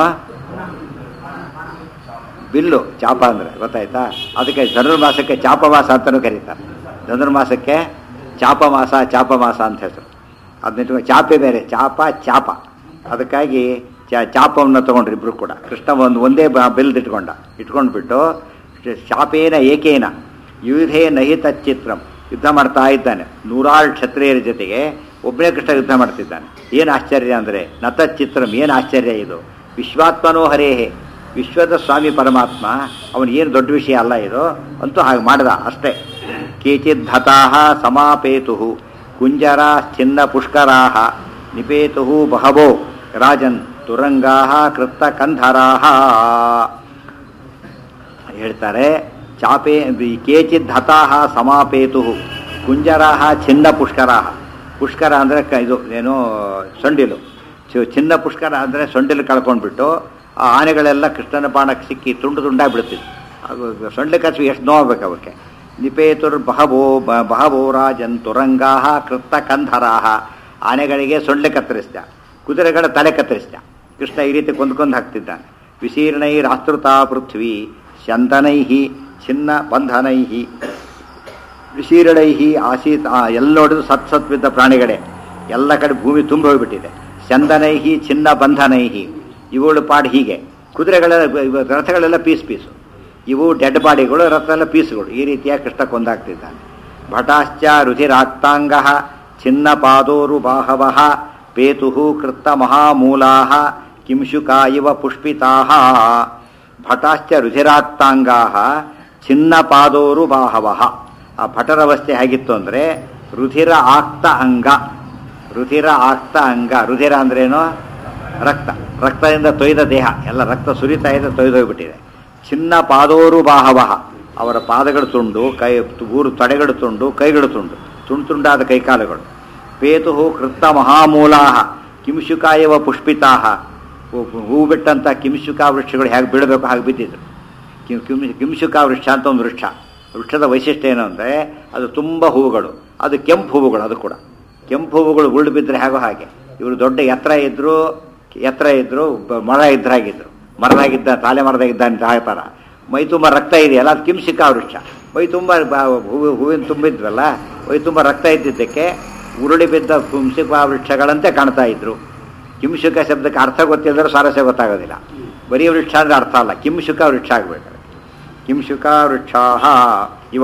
ಬಿಲ್ಲು, ಚಾಪ ಅಂದರೆ ಗೊತ್ತಾಯ್ತಾ. ಅದಕ್ಕೆ ಧನುರ್ಮಾಸಕ್ಕೆ ಚಾಪಮಾಸ ಅಂತಲೂ ಕರೀತಾರೆ. ಧನುರ್ಮಾಸಕ್ಕೆ ಚಾಪಮಾಸ ಚಾಪಮಾಸ ಅಂತ ಹೆಸರು. ಅದನ್ನ ಚಾಪೆ ಬೇರೆ, ಚಾಪ ಚಾಪ. ಅದಕ್ಕಾಗಿ ಚಾ ಚಾಪವನ್ನು ತೊಗೊಂಡ್ರು ಇಬ್ಬರು ಕೂಡ. ಕೃಷ್ಣ ಒಂದು ಒಂದೇ ಬಿಲ್ದು ಇಟ್ಕೊಂಡ ಇಟ್ಕೊಂಡ್ಬಿಟ್ಟು ಚಾಪೇನ ಏಕೇನ ಯುಧೇ ನಹಿತ ಚಿತ್ರಂ ಯುದ್ಧ ಮಾಡ್ತಾ ಇದ್ದಾನೆ. ನೂರಾರು ಕ್ಷತ್ರಿಯರ ಜೊತೆಗೆ ಒಬ್ಬನೇ ಕೃಷ್ಣ ಯುದ್ಧ ಮಾಡ್ತಿದ್ದಾನೆ. ಏನು ಆಶ್ಚರ್ಯ ಅಂದರೆ ನತಚಿತ್ರಂ, ಏನು ಆಶ್ಚರ್ಯ ಇದು. ವಿಶ್ವಾತ್ಮನೋ ಹರೇಹೇ, ವಿಶ್ವದ ಸ್ವಾಮಿ ಪರಮಾತ್ಮ, ಅವನು ಏನು ದೊಡ್ಡ ವಿಷಯ ಅಲ್ಲ ಇದು, ಅಂತೂ ಹಾಗೆ ಮಾಡ್ದ ಅಷ್ಟೇ. ಕೇಚಿದ್ ಹತಾಹ ಸಮಾಪೇತು ಕುಂಜರಾ ಛಿನ್ನ ಪುಷ್ಕರಾಹ ನಿಪೇತು ಬಹವೋ ರಾಜನ್ ತುರಂಗಾಹ ಕೃತ್ತ ಕಂಧರಾಹ. ಹೇಳ್ತಾರೆ ಚಾಪೆ ಕೇಚಿದ್ ಹತಾಹ ಸಮಾಪೇತು ಕುಂಜರಾಹ ಛಿನ್ನ ಪುಷ್ಕರಾಹ. ಪುಷ್ಕರ ಅಂದರೆ ಕ ಇದು ಏನು ಸೊಂಡಿಲು, ಚಿನ್ನ ಪುಷ್ಕರ ಅಂದರೆ ಸೊಂಡಿಲು ಕಳ್ಕೊಂಡ್ಬಿಟ್ಟು ಆ ಆನೆಗಳೆಲ್ಲ ಕೃಷ್ಣನ ಬಾಣಕ್ಕೆ ಸಿಕ್ಕಿ ತುಂಡು ತುಂಡಾಗಿ ಬಿಡುತ್ತಿತ್ತು. ಸೊಂಡಿಲು ಕಚ್ಚು ಎಷ್ಟು ನೋಡ್ಬೇಕು ಅವಕ್ಕೆ. ನಿಪೇತುರ್ ಬಹವೋ ಬಹವೋ ರಾಜನ್ ತುರಂಗಾಹ ಕೃತ್ತ ಕಂಧರಾಹ. ಆನೆಗಳಿಗೆ ಸೊಂಡ್ಲೆ ಕತ್ತರಿಸಿದ, ಕುದುರೆಗಳ ತಲೆ ಕತ್ತರಿಸಿದ. ಕೃಷ್ಣ ಈ ರೀತಿ ಕೊಂದ್ಕೊಂಡು ಹಾಕ್ತಿದ್ದಾನೆ. ವಿಶೀರ್ಣೈ ರಾಸ್ತೃತಾ ಪೃಥ್ವಿ ಶಂತನೈ ಚಿನ್ನ ಬಂಧನೈ ವಿಶೀರ್ಣೈ ಆಸೀತ್. ಎಲ್ಲ ನೋಡಿದ್ರು ಸತ್ ಸತ್ ಬಿದ್ದ ಪ್ರಾಣಿಗಳೇ, ಎಲ್ಲ ಕಡೆ ಭೂಮಿ ತುಂಬ ಹೋಗಿಬಿಟ್ಟಿದೆ. ಚಂದನೈ ಚಿನ್ನ ಬಂಧನೈ, ಇವುಗಳು ಪಾಡು ಹೀಗೆ. ಕುದುರೆಗಳೆಲ್ಲ ರಥಗಳೆಲ್ಲ ಪೀಸ್ ಪೀಸು, ಇವು ಡೆಡ್ ಬಾಡಿಗಳು, ರಥ ಎಲ್ಲ ಪೀಸುಗಳು. ಈ ರೀತಿಯಾಗಿ ಕೃಷ್ಣ ಕೊಂದಾಗ್ತಿದ್ದಾನೆ. ಭಟಾಶ್ಚ ರುಧಿರಾಕ್ತಾಂಗ ಚಿನ್ನ ಪಾದೋರು ಬಾಹವ ಪೇತು ಕೃತ್ತ ಮಹಾಮೂಲಾ ಕಿಂಶುಕಾ ಇವ ಪುಷ್ಪಿತಾ. ಭಟಾಶ್ಚ ರುಧಿರಾಕ್ತಾಂಗಾ ಚಿನ್ನ ಪಾದೋರು ಬಾಹವ. ಆ ಭಟರವಸ್ಥೆ ಹೇಗಿತ್ತು ಅಂದರೆ ರುಧಿರ ಆಕ್ತ ಅಂಗ, ರುಧಿರ ಆಕ್ತ ಅಂಗ. ರುಧಿರ ಅಂದ್ರೇನು, ರಕ್ತ, ರಕ್ತದಿಂದ ತೊಯ್ದ ದೇಹ, ಎಲ್ಲ ರಕ್ತ ಸುರಿತಾ ಇದೆ, ತೊಯ್ದೋಗ್ಬಿಟ್ಟಿದೆ. ಚಿನ್ನ ಪಾದೋರು ಬಾಹವ, ಅವರ ಪಾದಗಳು ತುಂಡು, ಕೈ ಊರು ತೊಡೆಗಳು ತುಂಡು, ಕೈಗಳು ತುಂಡು, ತುಂಡು ತುಂಡಾದ ಕೈಕಾಲುಗಳು. ಪೇತು ಕೃತ್ತ ಮಹಾಮೂಲಾಹ ಕಿಂಶುಕಾಯವ ಪುಷ್ಪಿತಾಹ. ಹೂ ಬಿಟ್ಟಂಥ ಕಿಂಶುಕಾ ವೃಕ್ಷಗಳು ಹೇಗೆ ಬೀಳಬೇಕು ಹಾಗೆ ಬಿದ್ದಿದ್ರು. ಕಿಂ ಕಿಂ ಕಿಂಶುಕಾ ವೃಕ್ಷ ಅಂತ ಒಂದು ವೃಕ್ಷ. ವೃಕ್ಷದ ವೈಶಿಷ್ಟ್ಯ ಏನು ಅಂದರೆ ಅದು ತುಂಬ ಹೂವುಗಳು, ಅದು ಕೆಂಪು ಹೂವುಗಳು. ಅದು ಕೂಡ ಕೆಂಪು ಹೂವುಗಳು ಉರುಳು ಬಿದ್ದರೆ ಹೇಗೋ ಹಾಗೆ. ಇವರು ದೊಡ್ಡ ಎತ್ತರ ಇದ್ದರು, ಎತ್ತರ ಇದ್ದರು, ಮರ ಇದ್ರಾಗಿದ್ದರು, ಮರದಾಗಿದ್ದ ತಾಲೆ ಮರದಾಗಿದ್ದ ಅಂತ ಹೇಳ್ತಾರ. ಮೈ ತುಂಬ ರಕ್ತ ಇದೆಯಲ್ಲ, ಅದು ಕಿಂಶುಕಾ ವೃಕ್ಷ. ಮೈ ತುಂಬ ಹೂವು ಹೂವಿನ ತುಂಬಿದ್ವಲ್ಲ, ಮೈ ತುಂಬ ರಕ್ತ ಇದ್ದಿದ್ದಕ್ಕೆ ಉರುಳಿ ಬಿದ್ದ ಕಿಂಶುಕಾ ವೃಕ್ಷಗಳಂತೆ ಕಾಣ್ತಾ ಇದ್ರು. ಕಿಂಶುಕ ಶಬ್ದಕ್ಕೆ ಅರ್ಥ ಗೊತ್ತಿಲ್ಲದ್ರೆ ಸ್ವಾರಸ್ಯ ಗೊತ್ತಾಗೋದಿಲ್ಲ. ಬರೀ ವೃಕ್ಷ ಅಂದರೆ ಅರ್ಥ ಅಲ್ಲ, ಕಿಂಶುಕ ವೃಕ್ಷ ಆಗಬೇಕು. ಕಿಂಶುಕಾ ವೃಕ್ಷ ಇವ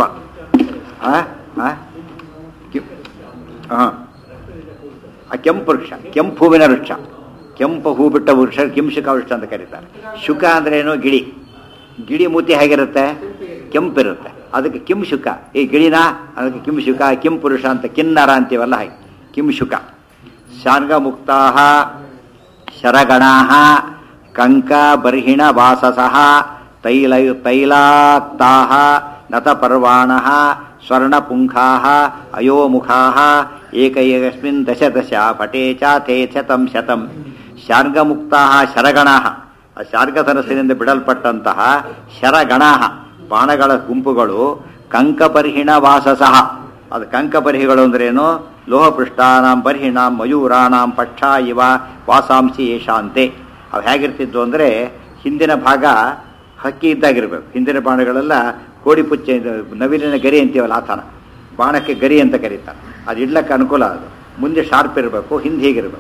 ಹಾಂ ಆ ಕೆಂಪು ವೃಕ್ಷ, ಕೆಂಪು ಹೂವಿನ ವೃಕ್ಷ, ಕೆಂಪು ಹೂ ಬಿಟ್ಟ ವೃಕ್ಷ ಕಿಂಶುಕಾ ವೃಕ್ಷ ಅಂತ ಕರೀತಾರೆ. ಶುಕ ಅಂದ್ರೆ ಏನು, ಗಿಳಿ. ಗಿಳಿ ಮೂತಿ ಹೇಗಿರುತ್ತೆ, ಕೆಂಪಿರುತ್ತೆ, ಅದಕ್ಕೆ ಕಿಂಶುಕ. ಈ ಗಿಳಿನ ಅದಕ್ಕೆ ಕಿಂಶುಕ, ಕಿಂಪುರುಷ ಅಂತ ಕಿನ್ನರ ಅಂತೀವಲ್ಲ ಹಾಗೆ ಕಿಂಶುಕ. ಶಾರ್ಗಮುಕ್ತಾ ಶರಗಣಾ ಕಂಕ ಬರ್ಹಿಣ ವಾಸಸಃ ತೈಲ ತೈಲಾಕ್ತಾ ನತಪರ್ವಾಣ ಸ್ವರ್ಣಪುಂಖಾ ಅಯೋಮುಖಾ ಏಕೈಕಸ್ಮಿನ್ ದಶ ದಶ ಪಟೇ ಚಾಥೇ ಶತಂ ಶತಂ. ಶಾರ್ಗಮುಕ್ತಾ ಶರಗಣಾ, ಶಾರ್ಗಧನಸ್ಸಿನಿಂದ ಬಿಡಲ್ಪಟ್ಟಂತಹ ಶರಗಣಾ ಬಾಣಗಳ ಗುಂಪುಗಳು. ಕಂಕಬರ್ಹಿಣ ವಾಸಸಃ, ಅದು ಕಂಕಬರ್ಹಿಗಳು ಅಂದ್ರೇನು, ಲೋಹಪೃಷ್ಠಾನಾಂ ಬರ್ಹಿಣಾಂ ಮಯೂರಾಣಾಂ ಪಕ್ಷ ಇವ ವಾಸಾಂಸಿ ಯಶಾಂತೆ. ಅವು ಹೇಗಿರ್ತಿದ್ವು ಅಂದರೆ ಹಿಂದಿನ ಭಾಗ ಹಕ್ಕಿ ಇದ್ದಾಗಿರ್ಬೇಕು. ಹಿಂದಿನ ಬಾಣಗಳೆಲ್ಲ ಕೋಡಿ ಪುಚ್ಚ, ನವಿಲಿನ ಗರಿ ಅಂತೀವಲ್ಲ ಆ ಥರ ಬಾಣಕ್ಕೆ ಗರಿ ಅಂತ ಕರೀತಾರೆ. ಅದು ಇಡ್ಲಕ್ಕೆ ಅನುಕೂಲ. ಅದು ಮುಂದೆ ಶಾರ್ಪ್ ಇರಬೇಕು, ಹಿಂದೆ ಹೀಗಿರಬೇಕು.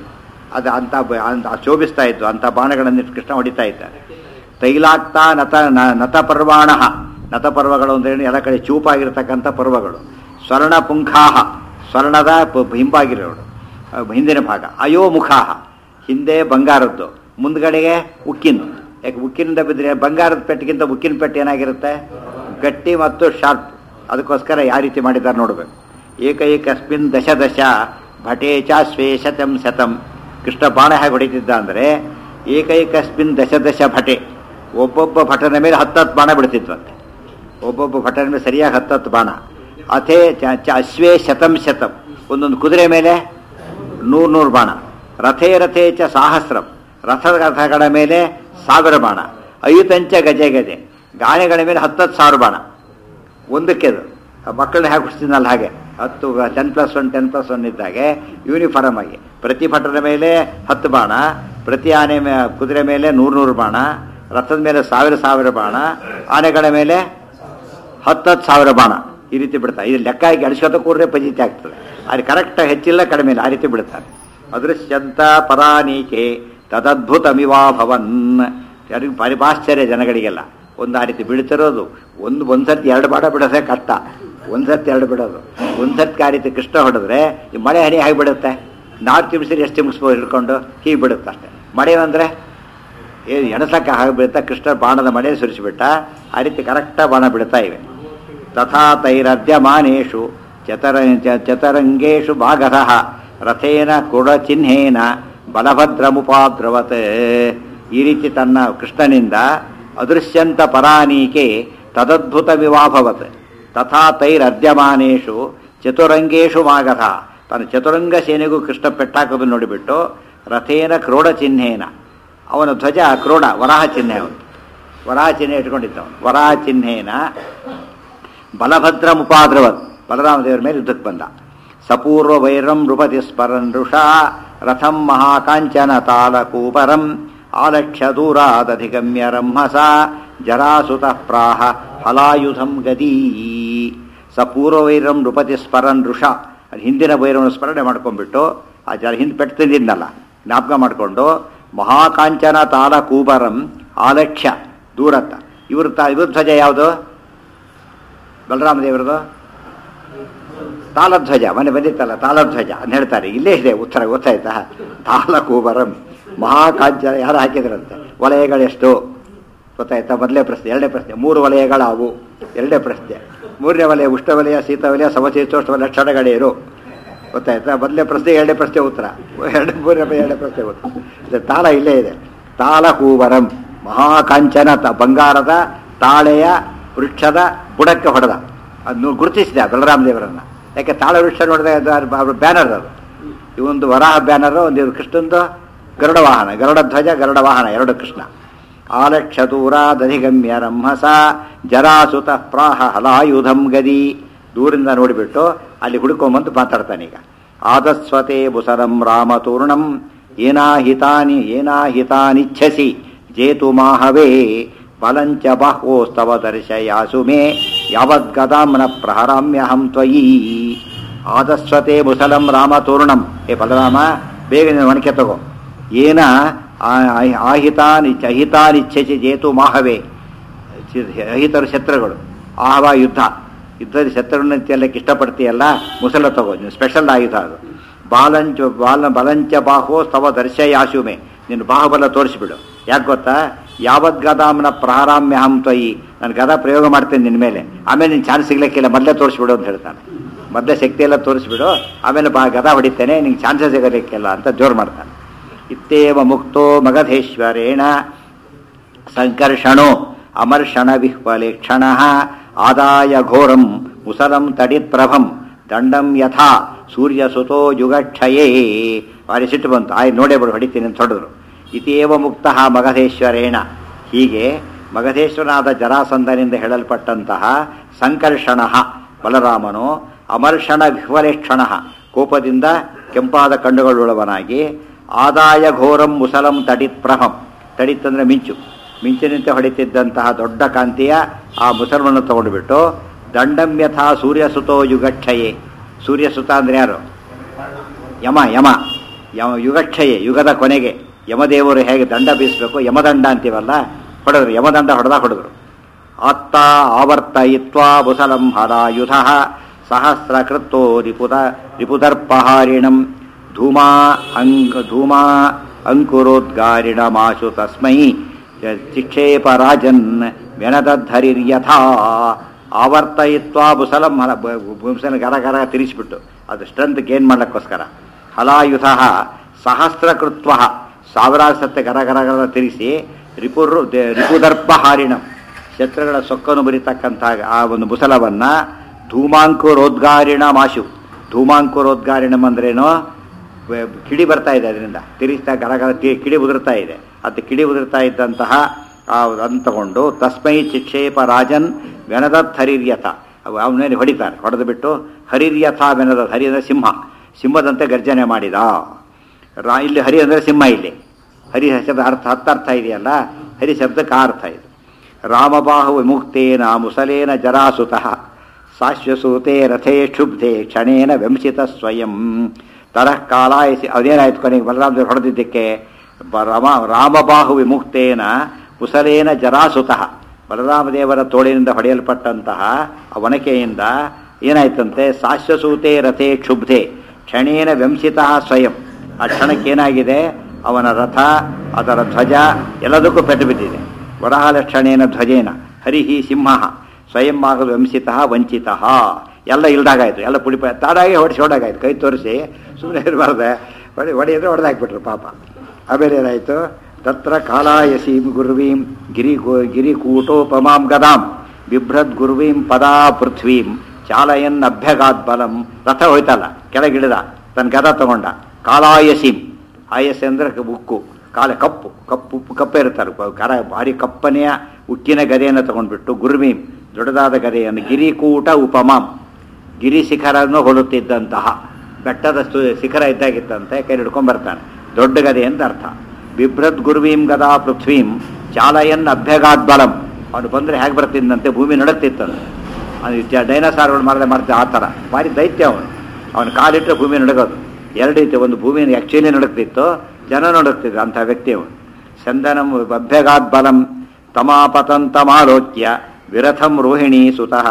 ಅದು ಅಂಥ ಅಂತ ಶೋಭಿಸ್ತಾ ಇತ್ತು, ಅಂಥ ಬಾಣಗಳನ್ನು ಕೃಷ್ಣ ಹೊಡಿತಾ ಇದ್ದಾರೆ. ತೈಲಾಕ್ತ ನತ ನತ ಪರ್ವಾಣ, ನತ ಪರ್ವಗಳು ಅಂದ್ರೆ ಎಲ್ಲ ಕಡೆ ಚೂಪಾಗಿರ್ತಕ್ಕಂಥ ಪರ್ವಗಳು. ಸ್ವರ್ಣ ಪುಂಖಾಹ, ಸ್ವರ್ಣದ ಹಿಂಬಾಗಿರೋಳು ಹಿಂದಿನ ಭಾಗ. ಅಯೋಮುಖಾಹ, ಹಿಂದೆ ಬಂಗಾರದ್ದು, ಮುಂದ್ಗಡೆಗೆ ಉಕ್ಕಿನ. ಯಾಕೆ ಉಕ್ಕಿನಿಂದ ಬಿದ್ದರೆ ಬಂಗಾರದ ಪೆಟ್ಟಿಗಿಂತ ಉಕ್ಕಿನ ಪೆಟ್ಟು ಏನಾಗಿರುತ್ತೆ, ಗಟ್ಟಿ ಮತ್ತು ಶಾರ್ಪ್. ಅದಕ್ಕೋಸ್ಕರ ಯಾವ ರೀತಿ ಮಾಡಿದ್ದಾರೆ ನೋಡಬೇಕು. ಏಕೈಕಸ್ಮಿನ್ ದಶ ದಶ ಭಟೇಚ ಸ್ವೇ ಶತಂ ಶತಂ. ಕೃಷ್ಣ ಬಾಣ ಹೇಗೆ ಹೊಡಿತಿದ್ದ ಅಂದರೆ ಏಕೈಕಸ್ಮಿನ್ ದಶ ದಶ ಭಟೆ, ಒಬ್ಬೊಬ್ಬ ಭಟನ ಮೇಲೆ ಹತ್ತತ್ತು ಬಾಣ ಬಿಡ್ತಿದ್ವಂತೆ. ಒಬ್ಬೊಬ್ಬ ಭಟನ ಮೇಲೆ ಸರಿಯಾಗಿ ಹತ್ತತ್ತು ಬಾಣ. ಅಥೇ ಚ ಅಶ್ವೇ ಶತಂ ಶತಂ, ಒಂದೊಂದು ಕುದುರೆ ಮೇಲೆ ನೂರು ನೂರು ಬಾಣ. ರಥೇ ರಥೇ ಚ ಸಾಹಸ್ರಂ, ರಥ ರಥಗಳ ಮೇಲೆ ಸಾವಿರ ಬಾಣ. ಅಯುತಂಚ ಗಜೆ ಗಜೆ, ಗಾನೆಗಳ ಮೇಲೆ ಹತ್ತತ್ತು ಸಾವಿರ ಬಾಣ. ಒಂದಕ್ಕೆ ಅದು ಮಕ್ಕಳನ್ನ ಹೇಗೆ ಹುಡ್ತಿದ್ನಲ್ಲ ಹಾಗೆ ಹತ್ತು ten plus one ten plus one ಇದ್ದಾಗೆ ಯೂನಿಫಾರ್ಮ್ ಆಗಿ ಪ್ರತಿ ಭಟನ ಮೇಲೆ ಹತ್ತು ಬಾಣ, ಪ್ರತಿ ಆನೆ ಮೇ ಕುದುರೆ ಮೇಲೆ ನೂರು ನೂರು ಬಾಣ, ರಥದ ಮೇಲೆ ಸಾವಿರ ಸಾವಿರ ಬಾಣ, ಆನೆಗಳ ಮೇಲೆ ಹತ್ತತ್ತು ಸಾವಿರ ಬಾಣ. ಈ ರೀತಿ ಬಿಡ್ತಾರೆ. ಇದು ಲೆಕ್ಕ ಆಗಿ ಅಡಿಸ್ಕೊತ ಕೂಡ್ರೆ ಪಜಿತಿ ಆಗ್ತದೆ. ಅಲ್ಲಿ ಕರೆಕ್ಟಾಗಿ ಹೆಚ್ಚಿಲ್ಲ ಕಡಿಮೆ ಇಲ್ಲ, ಆ ರೀತಿ ಬಿಡ್ತಾರೆ. ಅದೃಶ್ಯಂತ ಪರಾನೀಕೆ ತದದ್ಭುತಮಿವಾ ಭವನ್. ಯಾರಿಗೂ ಪರಿಭಾಶ್ಚರ್ಯ ಜನಗಳಿಗೆಲ್ಲ. ಒಂದು ಆ ರೀತಿ ಬೀಳ್ತಿರೋದು, ಒಂದು ಒಂದು ಸರ್ತಿ ಎರಡು ಬಾಣ ಬಿಡೋದೇ ಕಷ್ಟ. ಒಂದು ಸರ್ತಿ ಎರಡು ಬಿಡೋದು, ಒಂದು ಸರ್ತಿ ಆ ರೀತಿ ಕೃಷ್ಣ ಹೊಡೆದ್ರೆ ಈ ಮಳೆ ಹನಿ ಹಾಗೆ ಬಿಡುತ್ತೆ. ನಾಲ್ಕು ತಿಮ್ಸಿರಿ ಎಷ್ಟು ತಿಮ್ಸ್ಬೋದು ಹಿಡ್ಕೊಂಡು ಹೀಗೆ ಬಿಡುತ್ತೆ ಅಷ್ಟೇ. ಮಳೆ ಅಂದರೆ ಏನು ಎಣಸಕ್ಕೆ ಹಾಗೆ ಬೀಳುತ್ತಾ, ಕೃಷ್ಣ ಬಾಣದ ಮಳೆ ಸುರಿಸಿಬಿಟ್ಟ. ಆ ರೀತಿ ಕರೆಕ್ಟಾಗಿ ಬಾಣ ಬಿಡ್ತಾ ಇವೆ. ತಥಾ ತೈರದ್ಯಮಾನೇಷು ಚತರ ಚತರಂಗೇಶು ಭಾಗತಃ ರಥೇನ ಕುಡಚಿಹ್ನೇನ ಬಲಭದ್ರಮುಪಾದ್ರವತ್. ಈ ರೀತಿ ತನ್ನ ಕೃಷ್ಣನಿಂದ ಅದೃಶ್ಯಂತ ಪರಾನೀಕೆ ತದದ್ಭುತವಿವಾಭವತ್. ತಥಾ ತೈರದ್ಯಮಾನೇಷು ಚತುರಂಗೇಶು ಮಾಗತಃ, ತನ್ನ ಚತುರಂಗ ಸೇನೆಗೂ ಕೃಷ್ಣ ಪೆಟ್ಟಾಕೋದು ನೋಡಿಬಿಟ್ಟು ರಥೇನ ಕ್ರೋಡ ಚಿಹ್ನೇನ, ಅವನ ಧ್ವಜ ಕ್ರೋಡ ವರಾಹ ಚಿಹ್ನೆ, ಅವನು ವರಾಹ ಚಿಹ್ನೆ ಇಟ್ಕೊಂಡಿದ್ದವನು. ವರಾಹ ಚಿಹ್ನೇನ ಬಲಭದ್ರ ಮುಪಾದ್ರವತ್, ಬಲರಾಮ ದೇವರ ಮೇಲೆ ಯುದ್ಧಕ್ಕೆ ಬಂದ. ಸಪೂರ್ವ ವೈರಂ ನೃಪತಿ ಸ್ಮರನ್ ಋಷಾ ರಥಂ ಮಹಾಕಾಂಚನ ತಾಲಕೂಪರಂ ಆಲಕ್ಷ್ಯ ದೂರಾದಧಿಗಮ್ಯ ರಂಹಸ ಜರಾಸುತಃ ಪ್ರಾಹ ಹಲಾಯುಧಂ ಗದೀ. ಸಪೂರ್ವ ವೈರಂ ನೃಪತಿ ಸ್ಮರನ್ ಋಷಾ, ಅದು ಹಿಂದಿನ ವೈರವನ್ನು ಸ್ಮರಣೆ ಮಾಡ್ಕೊಂಡ್ಬಿಟ್ಟು ಆ ಜರ ಹಿಂದೆ ಪೆಟ್ಟು ತಿಂದಿದ್ನಲ್ಲ ಜ್ಞಾಪಕ ಮಾಡಿಕೊಂಡು ಮಹಾಕಾಂಚನ ತಾಲಕೂಪರಂ ಆಲಕ್ಷ್ಯ ದೂರತ್ತ. ಇವ್ರ ತ ಇವ್ರ ಧ್ವಜ ಯಾವುದು? ಬಲರಾಮ ದೇವರದು ತಾಲಧ್ವಜ. ಮನೆ ಬಂದಿತ್ತಲ್ಲ ತಾಲಧ್ವಜ ಅಂತ ಹೇಳ್ತಾರೆ. ಇಲ್ಲೇ ಇದೆ ಉತ್ತರ, ಗೊತ್ತಾಯ್ತಾ? ತಾಲಕೂಬರಂ ಮಹಾಕಾಂಚನ ಯಾರು ಹಾಕಿದ್ರಂತೆ? ವಲಯಗಳೆಷ್ಟು ಗೊತ್ತಾಯ್ತಾ? ಮೊದಲೇ ಪ್ರಶ್ನೆ. ಎರಡನೇ ಪ್ರಶ್ನೆ, ಮೂರು ವಲಯಗಳಾವು? ಎರಡನೇ ಪ್ರಶ್ನೆ. ಮೂರನೇ ವಲಯ ಉಷ್ಣವಲಯ, ಶೀತವಲಯ, ಸಮಶೀತೋಷ್ಣವಲಯ, ಕ್ಷಣಗಳೇರು? ಗೊತ್ತಾಯ್ತಾ? ಮೊದಲನೇ ಪ್ರಶ್ನೆ, ಎರಡನೇ ಪ್ರಶ್ನೆ ಉತ್ತರ. ಎರಡು ಮೂರನೇ ಎರಡನೇ ಪ್ರಶ್ನೆ ಉತ್ತರ. ತಾಳ ಇಲ್ಲೇ ಇದೆ. ತಾಲಕೂಬರಂ ಮಹಾಕಾಂಚನ, ಬಂಗಾರದ ತಾಳೆಯ ವೃಕ್ಷದ ಬುಡಕ್ಕೆ ಹೊಡೆದ. ಅದನ್ನು ಗುರುತಿಸಿದ ಬಲರಾಮ ದೇವರನ್ನ. ಯಾಕೆ ತಾಳ ವೃಕ್ಷ ನೋಡಿದ ಬ್ಯಾನರ್ ಅದು. ಇವೊಂದು ವರಾಹ ಬ್ಯಾನರ್, ಒಂದು ಕೃಷ್ಣಂದು ಗರುಡ ವಾಹನ, ಗರುಡ ಧ್ವಜ ಗರುಡ ವಾಹನ, ಎರಡು ಕೃಷ್ಣ. ಆಲಕ್ಷ್ಯ ದೂರಾದಧಿಗಮ್ಯ ರಂಹಸ ಜರಾಸುತ ಪ್ರಾಹ ಹಲಾಯುಧಂ ಗದಿ. ದೂರಿಂದ ನೋಡಿಬಿಟ್ಟು ಅಲ್ಲಿ ಹುಡುಕೊಂಬಂದು ಮಾತಾಡ್ತಾನೀಗ. ಆದಸ್ವತೆ ಬುಸರಂ ರಾಮತೂರ್ಣಂ ಏನಾಹಿತಾನಿ ಏನಾಹಿತಾನಿಚ್ಛಸಿ ಜೇತು ಮಾಹವೇ ಬಲಂಚ ಬಾಹ್ವೋಸ್ತವ ದರ್ಶಯಾಸು ಮೇ ಯಾವದ್ಗದಾಂನ ಪ್ರಹರಾಮ್ಯಹಂ ತ್ವಯಿ. ಆದಸ್ವತೆ ಮುಸಲಂ ರಾಮತೂರ್ಣಂ. ಏ ಬಲರಾಮ, ಬೇಗ ನೀನು ಒಣಕೆ ತಗೋ. ಏನ ಆಹಿತಾನಿ ಅಹಿತಾನಿಚ್ಛಸಿ ಜೇತು ಮಾಹವೇ. ಅಹಿತರು ಶತ್ರುಗಳು, ಆಹವ ಯುದ್ಧ, ಯುದ್ಧದ ಶತ್ರುಗಳನ್ನ ಎಲ್ಲಕ್ಕೆ ಇಷ್ಟಪಡ್ತೀಯಲ್ಲ, ಮುಸಲ ತಗೋ, ನೀನು ಸ್ಪೆಷಲ್ ಆಯುಧ ಅದು. ಬಾಲಂಚ ಬಾಲ ಬಲಂಚ ಬಾಹೋ ಸ್ತವ ದರ್ಶಯಾಸುಮೆ, ನೀನು ಬಾಹುಬಲ ತೋರಿಸ್ಬಿಡು. ಯಾಕೆ ಗೊತ್ತಾ? ಯಾವದ್ಗದಾಂನ ಪ್ರಹರಾಮ್ಯಹಂ ತ್ವಯಿ, ನಾನು ಗದಾ ಪ್ರಯೋಗ ಮಾಡ್ತೇನೆ ನಿನ್ನ ಮೇಲೆ, ಆಮೇಲೆ ನಿನ್ನ ಚಾನ್ಸ್ ಸಿಗ್ಲಿಕ್ಕಿಲ್ಲ, ಮೊದಲೇ ತೋರಿಸ್ಬಿಡು ಅಂತ ಹೇಳ್ತಾನೆ. ಮೊದಲೇ ಶಕ್ತಿ ಎಲ್ಲ ತೋರಿಸ್ಬಿಡು, ಆಮೇಲೆ ಬಾ ಗದಾ ಹೊಡಿತೇನೆ, ನಿಂಗೆ ಚಾನ್ಸಸ್ ಸಿಗಲಿಕ್ಕಿಲ್ಲ ಅಂತ ಜೋರು ಮಾಡ್ತಾನೆ. ಇತ್ತೇವ ಮುಕ್ತೋ ಮಗಧೇಶ್ವರೇಣ ಸಂಕರ್ಷಣೋ ಅಮರ್ಷಣ ವಿಹ್ವಲೆ ಕ್ಷಣ ಆದಾಯ ಘೋರಂ ಮುಸಲಂ ತಡಿತ್ಪ್ರಭಂ ದಂಡಂ ಯಥಾ ಸೂರ್ಯಸುತೋ ಯುಗಕ್ಷಯೇ. ಭಾರಿ ಸಿಟ್ಟು ಬಂತು. ಆಯ್ ನೋಡೇ ಬಿಡು, ಹೊಡಿತೀನಿ ಅಂತ ಹೊಡೆದ್ರು. ಇತೇವ ಮುಕ್ತ ಮಗಧೇಶ್ವರೇಣ, ಹೀಗೆ ಮಗಧೇಶ್ವರನಾದ ಜರಾಸಂಧನಿಂದ ಹೇಳಲ್ಪಟ್ಟಂತಹ ಸಂಕರ್ಷಣ ಬಲರಾಮನು ಅಮರ್ಷಣ ವಿಹ್ವಲೇಕ್ಷಣ, ಕೋಪದಿಂದ ಕೆಂಪಾದ ಕಣ್ಣುಗಳುಳ್ಳವನಾಗಿ, ಆದಾಯ ಘೋರಂ ಮುಸಲಂ ತಡಿತ್ ಪ್ರಭಂ, ತಡಿತ್ತಂದ್ರೆ ಮಿಂಚು, ಮಿಂಚಿನಂತೆ ಹೊಡಿತಿದ್ದಂತಹ ದೊಡ್ಡ ಕಾಂತಿಯ ಆ ಮುಸಲವನ್ನು ತಗೊಂಡುಬಿಟ್ಟು ದಂಡಂ ಯಥಾ ಸೂರ್ಯಸುತೋ ಯುಗಕ್ಷಯೇ. ಸೂರ್ಯಸುತ ಅಂದ್ರೆ ಯಾರು? ಯಮ. ಯಮ ಯಮ ಯುಗಕ್ಷಯೆ ಯುಗದ ಕೊನೆಗೆ ಯಮದೇವರು ಹೇಗೆ ದಂಡ ಬೀಸಬೇಕು ಯಮದಂಡ ಅಂತೀವಲ್ಲ ಹೊಡೆದ್ರು ಯಮದಂಡ ಹೊಡೆದ ಹೊಡೆದ್ರು ಆತ್ತ ಆವರ್ತಯಿತ್ವಾ ಬುಸಲಂ ಹರಾಯುಧ ಸಹಸ್ರ ಕೃತ್ತೋ ರಿಪುದ ರಿಪುದರ್ಪಹಾರಿಣಂ ಧೂಮಾ ಅಂಗ್ ಧೂಮಾ ಅಂಕುರೋದ್ಗಾರಿಣಮಾಶು ತಸ್ಮೈ ಚಿಕ್ಷೇಪ ರಾಜನ್ ವ್ಯನದಧರಿರ್ಯಥಾ ಆವರ್ತಯಿತ್ವಾ ಬುಸಲಂ ಹಲ ಬುಸಲ ಗರ ಗರ ತಿರುಗಿಸ್ಬಿಟ್ಟು ಅದು ಸ್ಟ್ರೆಂತ್ ಗೇನ್ ಮಾಡ್ಲಿಕ್ಕೋಸ್ಕರ ಹಲಾಯುಧ ಸಹಸ್ರಕೃತ್ವ ಸಾವಿರಾರು ಸತ್ಯ ಗರ ಗರ ಗರ ತಿರುಗಿಸಿ ರಿಪುರ್ ರಿಪುದರ್ಪ ಹಾರಿಣಂ ಶತ್ರುಗಳ ಸೊಕ್ಕನ್ನು ಬರಿತಕ್ಕಂಥ ಆ ಒಂದು ಬುಸಲವನ್ನು ಧೂಮಾಂಕುರೋದ್ಗಾರಿಣ ಮಾಶು ಧೂಮಾಂಕುರೋದ್ಗಾರಿಣಂ ಅಂದ್ರೇನು ಕಿಡಿ ಬರ್ತಾ ಇದೆ ಅದರಿಂದ ತಿರುಗಿಸ್ತಾ ಗರ ಗರ ಕಿಡಿ ಉದುರ್ತಾ ಇದೆ ಅದು ಕಿಡಿ ಉದುರ್ತಾ ಇದ್ದಂತಹ ಅದನ್ನು ತಗೊಂಡು ತಸ್ಮೈ ಚಿಕ್ಷೇಪ ರಾಜನ್ ವೆನದತ್ ಹರಿರ್ಯಥ ಅವನೇನು ಹೊಡಿತಾರೆ ಹೊಡೆದು ಬಿಟ್ಟು ಹರಿರ್ಯಥ ವೆನದತ್ ಹರಿ ಅಂದರೆ ಸಿಂಹ ಸಿಂಹದಂತೆ ಗರ್ಜನೆ ಮಾಡಿದ ರಾ ಇಲ್ಲಿ ಹರಿ ಅಂದರೆ ಸಿಂಹ ಇಲ್ಲಿ ಹರಿ ಶಬ್ದ ಅರ್ಥ ಹತ್ತರ್ಥ ಇದೆಯಲ್ಲ ಹರಿ ಶಬ್ದಕ್ಕೆ ಅರ್ಥ ಇದೆ ರಾಮಬಾಹು ವಿಮುಕ್ತೇನ ಮುಸಲೇನ ಜರಾಸುತಃ ಸಾಶ್ವಸೂತೆ ರಥೇ ಕ್ಷುಬ್ಧೆ ಕ್ಷಣೇನ ವಂಶಿತ ಸ್ವಯಂ ತರಃ ಕಾಲಾಯಸಿ ಅದೇನಾಯ್ತು ಕೊನೆಗೆ ಬಲರಾಮದೇವರು ಹೊಡೆದಿದ್ದಕ್ಕೆ ರಾಮ ರಾಮಬಾಹು ವಿಮುಕ್ತೇನ ಮುಸಲೇನ ಜರಾಸುತಃ ಬಲರಾಮದೇವರ ತೋಳಿನಿಂದ ಹೊಡೆಯಲ್ಪಟ್ಟಂತಹ ಒನಕೆಯಿಂದ ಏನಾಯ್ತಂತೆ ಸಾಶ್ವಸೂತೆ ರಥೇ ಕ್ಷುಬ್ಧೆ ಕ್ಷಣೇನ ವಂಶಿತ ಸ್ವಯಂ ಆ ಕ್ಷಣಕ್ಕೇನಾಗಿದೆ ಅವನ ರಥ ಅದರ ಧ್ವಜ ಎಲ್ಲದಕ್ಕೂ ಪೆಟ್ಟು ಬಿದ್ದಿದೆ ವರಹಾಲಕ್ಷಣೇನ ಧ್ವಜೇನ ಹರಿಹಿ ಸಿಂಹ ಸ್ವಯಂ ಆಗಲು ವಂಶಿತ ವಂಚಿತ ಎಲ್ಲ ಇಲ್ದಾಗಾಯ್ತು ಎಲ್ಲ ಪುಡಿ ತಾಡಾಗಿ ಹೊಡಿಸಿ ಹೊಡಾಗಾಯ್ತು ಕೈ ತೋರಿಸಿ ಸುಮ್ಮನೆ ಇರಬಾರ್ದೆ ಹೊಡಿ ಹೊಡೆಯಿದ್ರೆ ಹೊಡೆದಾಕ್ಬಿಟ್ರು ಪಾಪ ಆಮೇಲೆ ಏನಾಯಿತು ತತ್ರ ಕಾಲಾಯಸೀಂ ಗುರ್ವೀಂ ಗಿರಿ ಗಿರಿಕೂಟೋಪಮಾಂ ಗದಾಂ ಬಿಭ್ರದ್ ಗುರ್ವೀಂ ಪದಾ ಪೃಥ್ವೀಂ ಚಾಲಯನ್ ಅಭ್ಯಗಾತ್ ಬಲಂ ರಥ ಹೋಯ್ತಲ್ಲ ಕೆಳಗಿಳಿದ ತನ್ನ ಗದ ತಗೊಂಡ ಕಾಲಾಯಸೀಂ ಆಯಸ್ ಅಂದರೆ ಉಕ್ಕು ಕಾಲ ಕಪ್ಪು ಕಪ್ಪು ಉಪ್ಪು ಕಪ್ಪೆ ಇರ್ತಾರೆ ಕರ ಭಾರಿ ಕಪ್ಪನೆಯ ಉಕ್ಕಿನ ಗದೆಯನ್ನು ತಗೊಂಡ್ಬಿಟ್ಟು ಗುರ್ವೀಂ ದೊಡ್ಡದಾದ ಗದೆಯನ್ನು ಗಿರಿಕೂಟ ಉಪಮಾಂ ಗಿರಿ ಶಿಖರನ್ನು ಹೋಲುತ್ತಿದ್ದಂತಹ ಬೆಟ್ಟದ ಶಿಖರ ಇದ್ದಾಗಿತ್ತಂತೆ ಕೈ ಹಿಡ್ಕೊಂಡ್ಬರ್ತಾನೆ ದೊಡ್ಡ ಗದೆ ಅಂತ ಅರ್ಥ ಬಿಭ್ರದ್ ಗುರ್ವೀಂ ಗದಾ ಪೃಥ್ವೀಂ ಚಾಲಯನ್ ಅಭ್ಯಗಾತ್ ಬಲಂ ಅವನು ಬಂದರೆ ಹೇಗೆ ಬರ್ತಿದ್ದಂತೆ ಭೂಮಿ ನಡುತ್ತಿತ್ತಂತೆ ಅದು ಡೈನಸಾರ್ಗಳು ಮಾಡಿದೆ ಮಾಡ್ತಾ ಆ ಥರ ಭಾರಿ ದೈತ್ಯ ಅವನು ಅವನು ಕಾಲಿಟ್ಟರೆ ಭೂಮಿ ನಡುಗೋದು ಎರಡು ರೀತಿ ಒಂದು ಭೂಮಿಯನ್ನು ಆ್ಯಕ್ಚುಲಿ ನಡುಕ್ತಿತ್ತು ಜನ ನಡುಕ್ತಿದ್ರು ಅಂಥ ವ್ಯಕ್ತಿ ಅವನು ಚಂದನಂ ಅಭ್ಯಗಾತ್ ಬಲಂ ತಮಾಪತಂತಮಾಲೋಕ್ಯ ವಿರಥಂ ರೋಹಿಣೀ ಸುತಃ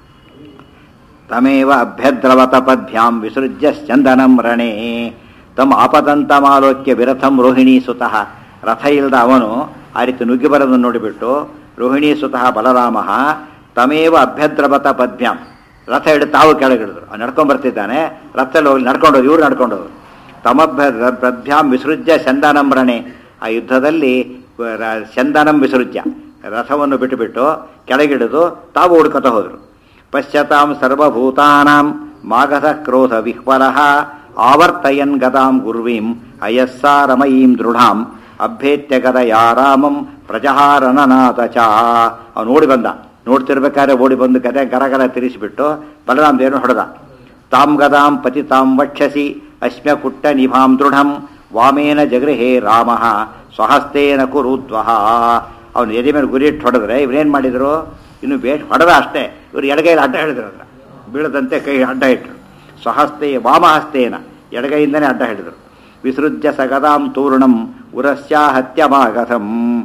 ತಮೇವ ಅಭ್ಯದ್ರವತ ಪದ್ಭ್ಯಾಂ ವಿಸೃಜ್ಯ ಚಂದನಂ ರಣೇ ತಮ್ಮ ಆಪದಂತಮಾಲೋಕ್ಯ ವಿರಥಂ ರೋಹಿಣೀ ಸುತಃ ರಥ ಇಲ್ಲದ ಅವನು ಆ ರೀತಿ ನುಗ್ಗಿ ಬರೋದನ್ನು ನೋಡಿಬಿಟ್ಟು ರೋಹಿಣೀ ಸುತಃ ಬಲರಾಮ ತಮೇವ ಅಭ್ಯದ್ರವತ ಪದ್ಭ್ಯಾಂ ರಥ ಹಿಡಿದು ತಾವು ಕೆಳಗಿಡಿದ್ರು ಅವ್ನು ನಡ್ಕೊಂಡು ಬರ್ತಿದ್ದಾನೆ ರಥದಲ್ಲಿ ಹೋಗಿ ನಡ್ಕೊಂಡೋದು ಇವ್ರು ನಡ್ಕೊಂಡೋದು ತಮಭ್ಯ ಪದ್ಭ್ಯಾಂ ವಿಸೃಜ್ಯ ಚಂದನಂ ರಣೆ ಆ ಯುದ್ಧದಲ್ಲಿ ಚಂದನಂ ವಿಸೃಜ್ಯ ರಥವನ್ನು ಬಿಟ್ಟುಬಿಟ್ಟು ಕೆಳಗಿಡಿದು ತಾವು ಹುಡ್ಕೊತ ಹೋದರು ಪಶ್ಚಾತ್ತಾಂ ಸರ್ವಭೂತಾನಾಂ ಮಾಗಧ ಕ್ರೋಧ ವಿಹ್ವಲಃ ಆವರ್ತಯನ್ ಗದಾಂ ಗುರ್ವೀಂ ಅಯಸ್ಸಾರಮಯೀಂ ದೃಢಾಂ ಅಭ್ಯೇತ್ಯ ಗದಯಾ ರಾಮಂ ಪ್ರಜಹಾರನನಾಥ ಚ ಅವನು ಓಡಿ ಬಂದ ನೋಡ್ತಿರ್ಬೇಕಾದ್ರೆ ಓಡಿ ಬಂದು ಗದೆ ಗರಗರ ತಿರುಗಿಸಿಬಿಟ್ಟು ಬಲರಾಮದೇವನು ಹೊಡೆದ ತಾಂ ಗದಾಂ ಪತಿತಾಂ ವಕ್ಷಸಿ ಅಶ್ಮ್ಯ ಪುಟ್ಟ ನಿಭಾಂ ದೃಢಂ ವಾಮೇನ ಜಗೃಹೇ ರಾಮ ಸ್ವಹಸ್ತೇನ ಕುರುದ್ವಹ ಅವನು ಎದೆ ಮೇಲೆ ಗುರಿ ಇಟ್ಟು ಹೊಡೆದ್ರೆ ಇವರೇನು ಮಾಡಿದರು ಇನ್ನು ಬೇಷ್ ಹೊಡೆದ ಅಷ್ಟೇ ಇವರು ಎಡಗೈಲಿ ಅಡ್ಡ ಹಿಡಿದ್ರು ಅದರ ಬೀಳದಂತೆ ಕೈ ಅಡ್ಡ ಇಟ್ಟರು ಸ್ವಹಸ್ತೆ ವಾಮಹಸ್ತೇನ ಎಡಗೈಯಿಂದನೇ ಅಡ್ಡ ಹಿಡಿದರು ವಿಸೃಜ್ಯ ಸಗದಾಂ ತೂರ್ಣಂ ಉರಸ್ಯ ಹತ್ಯಮಾಗತಂ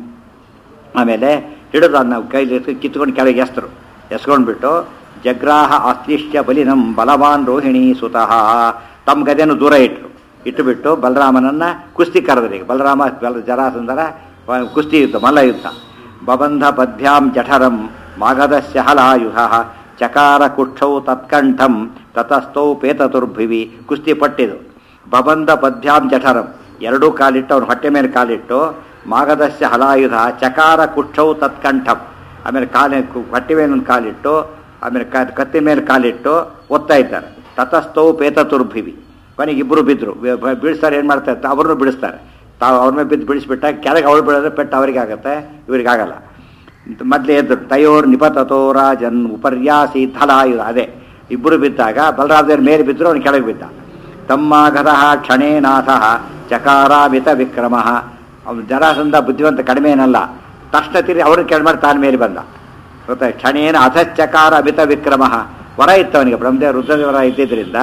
ಆಮೇಲೆ ಹಿಡಿದು ಅದನ್ನ ಕೈಲಿ ಕಿತ್ಕೊಂಡು ಕೆಳಗೆ ಎಸ್ತರು ಎಸ್ಕೊಂಡ್ಬಿಟ್ಟು ಜಗ್ರಾಹ ಆಶ್ಲಿಷ್ಯ ಬಲಿನಂ ಬಲವಾನ್ ರೋಹಿಣಿ ಸುತಃ ತಮ್ಮ ಗದೆಯನ್ನು ದೂರ ಇಟ್ಟರು ಇಟ್ಟುಬಿಟ್ಟು ಬಲರಾಮನನ್ನು ಕುಸ್ತಿ ಕರೆದ್ರಿಗೆ ಬಲರಾಮ ಬಲ ಜರಾಸಂದರ ಕುಸ್ತಿ ಯುದ್ಧ ಮಲ್ಲ ಯುದ್ಧ ಬಬಂಧ ಪದ್ಭ್ಯಾಂ ಜಠರಂ ಮಾಗಧಸ್ಯ ಹಲಾಯುಧ ಚಕಾರ ಕುಕ್ಷೌ ತತ್ಕಂಠಂ ತತಸ್ಥೌ ಪೇತತುರ್ಭಿವಿ ಕುಸ್ತಿ ಪಟ್ಟಿದು ಬಬಂಧ ಪದ್ಭ್ಯಾಂ ಜಠರಂ ಎರಡೂ ಕಾಲಿಟ್ಟು ಅವನು ಹೊಟ್ಟೆ ಮೇಲೆ ಕಾಲಿಟ್ಟು ಮಾಗಧಸ್ಯ ಹಲಾಯುಧ ಚಕಾರ ಕುಕ್ಷೌ ತತ್ಕಂಠಂ ಆಮೇಲೆ ಕಾಲಿ ಹೊಟ್ಟೆ ಮೇಲೆ ಒಂದು ಕಾಲಿಟ್ಟು ಆಮೇಲೆ ಕತ್ತಿ ಮೇಲೆ ಕಾಲಿಟ್ಟು ಒತ್ತಾ ಇದ್ದಾರೆ ತತಸ್ಥೌ ಪೇತತುರ್ಭಿವಿ ಕೊನೆಗೆ ಇಬ್ಬರು ಬಿದ್ದರು ಬೀಳಿಸ್ತಾರೆ ಏನು ಮಾಡ್ತಾ ಇರ್ತಾರೆ ಅವ್ರನ್ನೂ ಬಿಡಿಸ್ತಾರೆ ತಾವು ಅವ್ರ ಮೇಲೆ ಬಿದ್ದು ಬಿಡಿಸ್ಬಿಟ್ಟ ಕೆಳಗೆ ಅವ್ರು ಬಿಡೋದ್ರೆ ಪೆಟ್ಟು ಅವರಿಗೆ ಆಗುತ್ತೆ ಇವರಿಗಾಗಲ್ಲ ಮೊದಲೇ ಎದ್ರು ತಯೋರ್ ನಿಪತತೋ ರಾಜನ್ ಉಪರ್ಯಾಸಿ ಧಲಾಯುಧ ಅದೇ ಇಬ್ಬರು ಬಿದ್ದಾಗ ಬಲರಾಮದೇವ್ರ ಮೇಲೆ ಬಿದ್ದರು ಅವನು ಕೆಳಗೆ ಬಿದ್ದ ತಮ್ಮಾಘದ ಕ್ಷಣೇನಾಥ ಚಕಾರಾಮಿತ ವಿಕ್ರಮ ಅವನು ಜರಾಸಂಧ ಬುದ್ಧಿವಂತ ಕಡಿಮೆ ಏನಲ್ಲ ತಕ್ಷಣ ತಿರಿ ಅವ್ರನ್ನ ಕೆಳ ಮಾಡಿ ತಾನ ಮೇಲೆ ಬಂದ ಗೊತ್ತಾ ಕ್ಷಣೇನ ಅಧಶ್ಚಕಾರ ಅಮಿತ ವಿಕ್ರಮ ವರ ಇತ್ತು ಅವನಿಗೆ ಬ್ರಹ್ಮದೇವ ರುದ್ರದೇವರ ಇದ್ದಿದ್ದರಿಂದ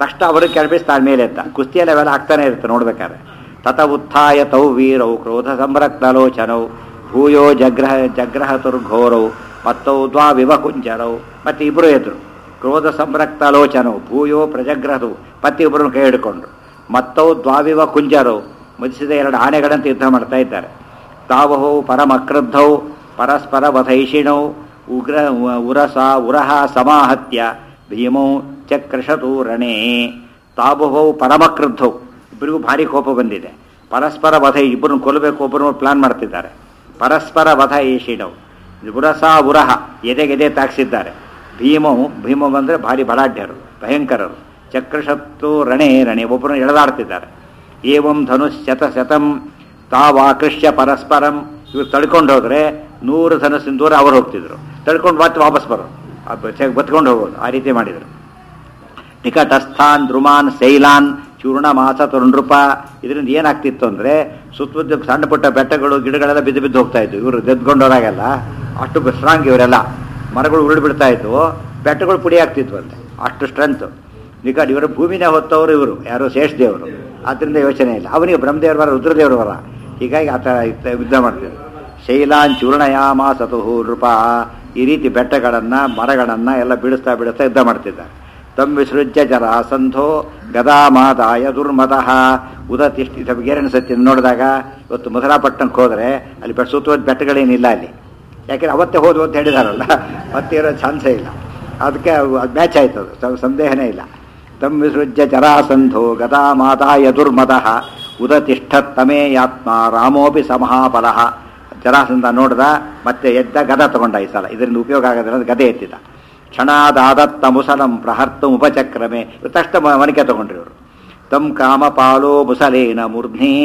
ತಕ್ಷಣ ಅವರು ಕೆಳಬಿಸಿ ತಾಳ ಮೇಲೆ ಎತ್ತ. ಕುಸ್ತಿಯಲ್ಲಿ ಅವೆಲ್ಲ ಆಗ್ತಾನೆ ಇರುತ್ತೆ ನೋಡ್ಬೇಕಾದ್ರೆ. ತತ ಉತ್ಥಾಯ ತೌ ವೀರೌ ಕ್ರೋಧ ಸಂರಕ್ತಲೋಚನೌ ಭೂಯೋ ಜಗ್ರಹ ಜಗ್ರಹತುರ್ಘೋರೌ ಮತ್ತೌ ದ್ವಾ ವಿವಕುಂಜರೌ. ಮತ್ತೆ ಇಬ್ಬರು ಎದ್ರು. ಕ್ರೋಧ ಸಂರಕ್ತಲೋಚನೌ ಭೂಯೋ ಪ್ರಜಗ್ರಹದು ಮತ್ತೆ ಇಬ್ಬರನ್ನು ಕೈ ಹಿಡ್ಕೊಂಡ್ರು. ಮತ್ತೌ ದ್ವಾವಿವ ಕುಂಜರೌ ಮದಿಸಿದ ಎರಡು ಆನೆಗಳಂತೆ ಯುದ್ಧ ಮಾಡ್ತಾ ಇದ್ದಾರೆ. ತಾವಹೌ ಪರಮಕ್ರುದ್ಧೌ ಪರಸ್ಪರ ವಧೈಷಿಣೌ ಉಗ್ರ ಉರಸ ಉರಹ ಸಮಾಹತ್ಯ ಭೀಮೌ ಚಕ್ರಶತು ರಣೇ. ತಾಬುಹೌ ಪರಮಕ್ರುದ್ಧೌ ಇಬ್ಬರಿಗೂ ಭಾರಿ ಕೋಪ ಬಂದಿದೆ. ಪರಸ್ಪರ ವಧ ಇಬ್ಬರನ್ನು ಕೊಲ್ಲಬೇಕು ಒಬ್ಬರು ಪ್ಲಾನ್ ಮಾಡ್ತಿದ್ದಾರೆ. ಪರಸ್ಪರ ವಧ ಈಶಿಣೌ ಉರಸ ಉರಹ ಎದೆಗೆದೆ ತಾಕ್ಸಿದ್ದಾರೆ. ಭೀಮವು ಭೀಮ ಬಂದರೆ ಭಾರಿ ಬಲಾಢ್ಯರು ಭಯಂಕರರು. ಚಕ್ರಶತ್ತು ರಣೇ ರಣೆ ಒಬ್ಬರನ್ನು ಎಳೆದಾಡ್ತಿದ್ದಾರೆ. ಏವಂ ಧನುಷ್ ಶತ ಶತಂ ತಾವಾಕೃಷ್ಯ ಪರಸ್ಪರಂ. ಇವ್ರು ತಡ್ಕೊಂಡು ಹೋದರೆ ನೂರು ಧನುಸ್ಸಿನ ದೂರ ಅವರು ಹೋಗ್ತಿದ್ರು. ತಡ್ಕೊಂಡು ಮತ್ತೆ ವಾಪಸ್ ಬರೋದು, ಬತ್ಕೊಂಡು ಹೋಗೋದು. ಆ ರೀತಿ ಮಾಡಿದರು. ನಿಕಟಸ್ಥಾನ್ ದ್ರುಮಾನ್ ಶೈಲಾನ್ ಚೂರ್ಣ ಮಾಸ ತರುಣೃಪ. ಇದರಿಂದ ಏನಾಗ್ತಿತ್ತು ಅಂದರೆ ಸುತ್ತಮುತ್ತ ಸಣ್ಣ ಪುಟ್ಟ ಬೆಟ್ಟಗಳು ಗಿಡಗಳೆಲ್ಲ ಬಿದ್ದು ಬಿದ್ದು ಹೋಗ್ತಾ ಇತ್ತು. ಇವರು ಗೆದ್ಕೊಂಡವರಾಗೆಲ್ಲ ಅಷ್ಟು ಸ್ಟ್ರಾಂಗ್ ಇವರೆಲ್ಲ. ಮರಗಳು ಉರುಳು ಬಿಡ್ತಾ ಇದ್ವು, ಬೆಟ್ಟಗಳು ಪುಡಿ ಆಗ್ತಿದ್ವು ಅಂತೆ, ಅಷ್ಟು ಸ್ಟ್ರೆಂತ್. ನಿಕಟ ಇವರು ಭೂಮಿನೇ ಹೊತ್ತವರು ಇವರು ಯಾರು ಶೇಷದೇವರು. ಆದ್ದರಿಂದ ಯೋಚನೆ ಇಲ್ಲ. ಅವನಿಗೆ ಬ್ರಹ್ಮದೇವರು ಬರ ರುದ್ರದೇವರು ಬರ. ಹೀಗಾಗಿ ಆ ಥರ ಯುದ್ಧ ಮಾಡ್ತಿದ್ರು. ಶೈಲಾನ್ ಚೂರ್ಣಯಾಮಾಸತು ನೃಪ. ಈ ರೀತಿ ಬೆಟ್ಟಗಳನ್ನು ಮರಗಳನ್ನು ಎಲ್ಲ ಬಿಡಿಸ್ತಾ ಬಿಡಿಸ್ತಾ ಯುದ್ಧ ಮಾಡ್ತಿದ್ದಾರೆ. ತಂ ವಿಸೃಜ್ಯ ಜರಾಸಂಧೋ ಗದಾಮಾದಾಯ ದುರ್ಮದಃ ಉದತಿಷ್ಠಿ. ಏರಣಿಸತ್ತಿ ನೋಡಿದಾಗ ಇವತ್ತು ಮಧುರಾಪಟ್ಟಣಕ್ಕೆ ಹೋದರೆ ಅಲ್ಲಿ ಬೆಟ್ಟ ಸುತ್ತುವರೆದ ಬೆಟ್ಟಗಳೇನಿಲ್ಲ ಅಲ್ಲಿ. ಯಾಕೆಂದ್ರೆ ಅವತ್ತೇ ಹೋದ್ವು ಅಂತ ಹೇಳಿದಾರಲ್ಲ, ಮತ್ತೆ ಇರೋ ಚಾನ್ಸೇ ಇಲ್ಲ. ಅದಕ್ಕೆ ಅದು ಮ್ಯಾಚ್ ಆಯ್ತು, ಅದು ಸಂದೇಹನೇ ಇಲ್ಲ. ತಂ ವಿಸೃಜ್ಯ ಜರಾಸಂಧೋ ಗದಾಮಾದಾಯ ದುರ್ಮದಃ ಉದತಿಷ್ಠತ್ತಮೇ ಯಾತ್ಮ ರಾಮೋಪಿ ಸಮಹಾಫಲಃ. ಜರಾಸಂಧ ನೋಡ್ದ, ಮತ್ತೆ ಎದ್ದ ಗದ ತಗೊಂಡ. ಈ ಸಲ ಇದರಿಂದ ಉಪಯೋಗ ಆಗೋದಿಲ್ಲ ಅಂತ ಗದೆ ಎತ್ತಿದ. ಕ್ಷಣಾದಾದತ್ತ ಮುಸಲಂ ಪ್ರಹರ್ತ ಉಪಚಕ್ರಮೆ. ತಕ್ಷಣ ಮನಿಕೆ ತಗೊಂಡ್ರಿ ಇವರು. ತಂ ಕಾಮಪಾಲೋ ಮುಸಲೇನ ಮೂರ್ಧ್ನಿ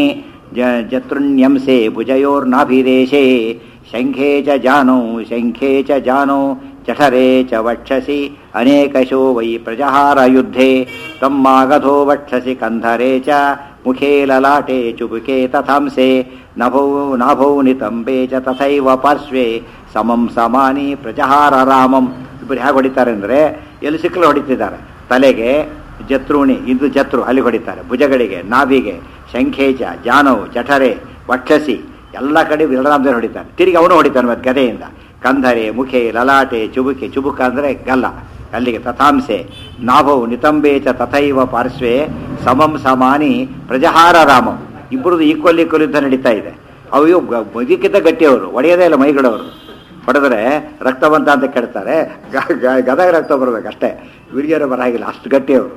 ಜತೃಣ್ಯಂಸೆ ಭುಜಯೋರ್ನಾಭಿದೇಶೇ ಶಂಖೇ ಚ ಜಾನೌ ಶಂಖೇ ಚ ಜಾನೌ ಜಠರೇ ಚ ವಕ್ಷಸಿ ಅನೇಕಶೋ ವೈ ಪ್ರಜಹಾರ ಯುದ್ಧೇ. ತಮ್ಮಾಗಧೋ ವಕ್ಷಸಿ ಕಂಧರೇ ಚ ಮುಖೇ ಲಲಾಟೆ ಚುಬುಕೆ ತಥಾಂಸೆ ನಭೌ ನಾಭೌ ನಿತಂಬೆ ಚ ತಥೈವ ಪಾರ್ಶ್ವೇ ಸಮಂ ಸಮಾನಿ ಪ್ರಜಹಾರ ರಾಮಂ. ಇಬ್ಬರು ಹೇಗೆ ಹೊಡಿತಾರೆ ಅಂದರೆ ಎಲ್ಲಿ ಸಿಕ್ಕಲು ಹೊಡಿತಿದ್ದಾರೆ. ತಲೆಗೆ ಜತ್ರುಣಿ, ಇದು ಜತ್ರು ಅಲ್ಲಿ ಹೊಡಿತಾರೆ. ಭುಜಗಳಿಗೆ, ನಾಭಿಗೆ, ಶಂಖೇಚ, ಜಾನವು, ಜಠರೆ, ವಕ್ಷಸಿ ಎಲ್ಲ ಕಡೆ ಬಲರಾಮದೇವರು ಹೊಡಿತಾನೆ. ತಿರುಗಿ ಅವನು ಹೊಡಿತಾನೆ ಮತ್ತೆ ಗದೆಯಿಂದ. ಕಂಧರೆ, ಮುಖೆ, ಲಲಾಟೆ, ಚುಬುಕೆ. ಚುಬುಕ ಅಂದರೆ ಗಲ್ಲ, ಅಲ್ಲಿಗೆ. ತಥಾಂಸೆ ನಾಭವು ನಿತಂಬೇಚ ತಥೈವ ಪಾರ್ಶ್ವೇ ಸಮಂ ಸಮಾನಿ ಪ್ರಜಹಾರ ರಾಮಂ. ಇಬ್ಬರದು ಈಕ್ವಲ್ ಈಕ್ವಲ್ ಯುದ್ಧ ನಡೀತಾ ಇದೆ. ಅವು ಬದುಕಿದ್ದ ಗಟ್ಟಿಯವರು, ಒಡೆಯೋದೇ ಇಲ್ಲ ಮೈಗಳವರು. ಹೊಡೆದ್ರೆ ರಕ್ತ ಬಂತ ಅಂತ ಕೆಡ್ತಾರೆ, ಗದಾಗ ರಕ್ತ ಬರಬೇಕಷ್ಟೇ. ವಿಡಿಯೋರು ಬರಾಗಿಲ್ಲ, ಅಷ್ಟು ಗಟ್ಟಿಯವರು.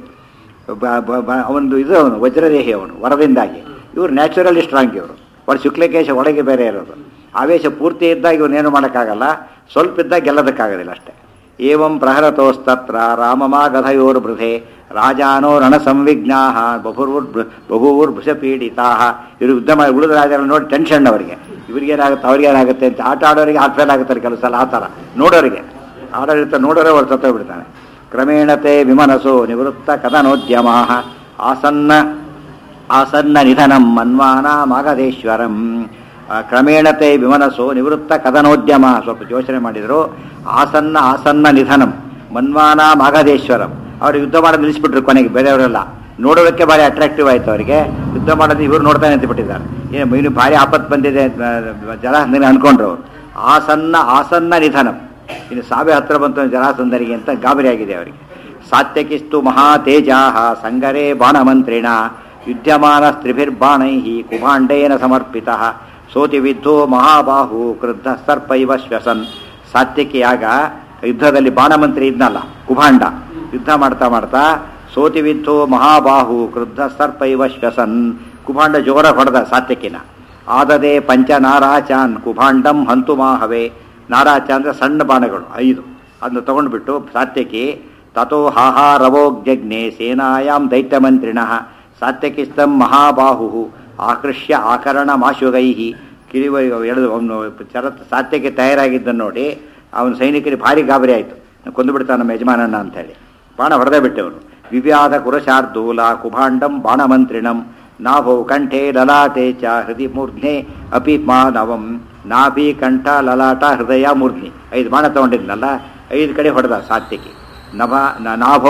ಅವನು ಇದು ಅವನು ವಜ್ರದೇಹಿ, ಅವನು ವರದಿಂದಾಗಿ. ಇವರು ನ್ಯಾಚುರಲಿ ಸ್ಟ್ರಾಂಗ್. ಇವರು ಒಳ ಶುಕ್ಲಕೇಶ ಒಳಗೆ ಬೇರೆ ಇರೋದು. ಆವೇಶ ಪೂರ್ತಿ ಇದ್ದಾಗ ಇವನೇನು ಮಾಡೋಕ್ಕಾಗಲ್ಲ, ಸ್ವಲ್ಪ ಇದ್ದಾಗ ಗೆಲ್ಲೋದಕ್ಕಾಗೋದಿಲ್ಲ ಅಷ್ಟೇ. ಏವಂ ಪ್ರಹರತೋಸ್ತತ್ರ ರಾಮಮಾಗಧಯೋರ್ ಬೃಧೆ ರಾಜಾನೋ ರಣ ಸಂವಿಘ್ನಾ ಬಭುರ್ವರ್ ಬಭೂವರ್ ಭೃಷಪೀಡಿತಾ. ಇವರು ಯುದ್ಧ ಮಾಡಿ ಉಳಿದ ರಾಜರು ನೋಡಿ ಟೆನ್ಷನ್ ಅವರಿಗೆ. ಇವ್ರಿಗೇನಾಗುತ್ತೆ ಅವ್ರಿಗೇನಾಗುತ್ತೆ ಅಂತ. ಆಟ ಆಡೋರಿಗೆ ಹಾಟ್ ಫೇಲ್ ಆಗುತ್ತಾರೆ ಕೆಲವು ಸಲ. ಆ ಥರ ನೋಡೋರಿಗೆ ಆಡಳಿತ ನೋಡೋರೆ ಅವ್ರು ಸತ್ತೋಗ್ಬಿಡ್ತಾನೆ. ಕ್ರಮೇಣತೆ ವಿಮನಸೋ ನಿವೃತ್ತ ಕದನೋದ್ಯಮ ಆಸನ್ನ ಆಸನ್ನ ನಿಧನಂ ಮನ್ವಾನ ಮಾಗಧೇಶ್ವರಂ. ಕ್ರಮೇಣತೆ ವಿಮನಸೋ ನಿವೃತ್ತ ಕದನೋದ್ಯಮ. ಸ್ವಲ್ಪ ಯೋಚನೆ ಮಾಡಿದರು. ಆಸನ್ನ ಆಸನ್ನ ನಿಧನಂ ಮನ್ವಾನ ಮಾಗಧೇಶ್ವರಂ. ಅವರು ಯುದ್ಧ ಮಾಡೋದು ನಿಲ್ಲಿಸ್ಬಿಟ್ರು ಕೊನೆಗೆ. ಬೇರೆಯವರೆಲ್ಲ ನೋಡೋದಕ್ಕೆ ಭಾರಿ ಅಟ್ರಾಕ್ಟಿವ್ ಆಯಿತು ಅವರಿಗೆ. ಯುದ್ಧ ಮಾಡೋದು ಇವರು ನೋಡ್ತಾನೆ ನಿಂತುಬಿಟ್ಟಿದ್ದಾರೆ. ಏನು ಇನ್ನು ಭಾರಿ ಆಪತ್ತು ಬಂದಿದೆ ಜರಾಸಂಧನಿಗೆ ಅಂದ್ಕೊಂಡ್ರು ಅವರು. ಆಸನ್ನ ಆಸನ್ನ ನಿಧನಂ. ಇನ್ನು ಸಾವೇ ಹತ್ರ ಬಂತು ಜರಾಸಂಧನಿಗೆ ಅಂತ ಗಾಬರಿ ಆಗಿದೆ ಅವರಿಗೆ. ಸಾತ್ಯಕಿಸ್ತು ಮಹಾತೇಜಾಹ ಸಂಗರೇ ಬಾಣಮಂತ್ರಿಣ ಯುದ್ಧಮಾನ ಸ್ತ್ರಿಭಿರ್ಬಾಣೈ ಕುಭಾಂಡೇನ ಸಮರ್ಪಿತ ಸೋತಿ ವಿದ್ಧೋ ಮಹಾಬಾಹು ಕ್ರುದ್ಧ ಸರ್ಪೈವ ಶ್ವಸನ್. ಸಾತ್ಯಕಿಯಾಗ ಯುದ್ಧದಲ್ಲಿ ಬಾಣಮಂತ್ರಿ ಇದ್ನಲ್ಲ ಕುಭಾಂಡ, ಯುದ್ಧ ಮಾಡ್ತಾ ಮಾಡ್ತಾ ಸೋತಿ ವಿದ್ಧೋ ಮಹಾಬಾಹು ಕ್ರುದ್ಧ ಸರ್ಪೈವ ಶ್ವಸನ್. ಕುಭಾಂಡ ಜೋರ ಹೊಡೆದ ಸಾತ್ಯಕಿನ. ಆದದೆ ಪಂಚ ನಾರಾಚಾನ್ ಕುಭಾಂಡಂ ಹಂತು ಮಾಹವೇ. ನಾರಾಚ ಅಂದರೆ ಸಣ್ಣ ಬಾಣಗಳು ಐದು. ಅದನ್ನು ತಗೊಂಡ್ಬಿಟ್ಟು ಸಾತ್ಯಕಿ ತಥೋ ಹಾಹಾರವೋಗ್ಜಜ್ಞೆ ಸೇನಾಯಾಮ್ ದೈತ್ಯಮಂತ್ರಿಣಃ ಸಾತ್ಯಕಿಸ್ತಂ ಮಹಾಬಾಹು ಆಕೃಷ್ಯ ಆಕರಣ ಮಾಶುಗೈ. ಕಿರಿವ ಎಳೆದು ಅವನು ಚರತ್ ಸಾತ್ಯಕ್ಕೆ ತಯಾರಾಗಿದ್ದನ್ನು ನೋಡಿ ಅವನ ಸೈನಿಕರಿಗೆ ಭಾರಿ ಗಾಬರಿ ಆಯಿತು. ಕೊಂದು ಬಿಡ್ತಾನೆ ನಮ್ಮ ಯಜಮಾನಣ್ಣ ಅಂಥೇಳಿ ಬಾಣ ಹೊಡೆದೇ ಬಿಟ್ಟವನು. ವಿವ್ಯಾಧ ಕುರಶಾರ್ದೂಲ ಕುಭಾಂಡಂ ಬಾಣಮಂತ್ರಿಣಂ ನಾಭೌ ಕಂಠೆ ಲಲಾಟೆ ಚ ಹೃದಯ ಮೂರ್ಧ್ನೆ ಅಪಿ ಮಾನವಂ. ನಾಭಿ ಕಂಠ ಲಲಾಟ ಹೃದಯ ಮೂರ್ಧ್ನಿ. ಐದು ಬಾಣ ತಗೊಂಡಿದ್ನಲ್ಲ, ಐದು ಕಡೆ ಹೊಡೆದ ಸಾತ್ಯಕಿ. ನಭ ನಾಭೌ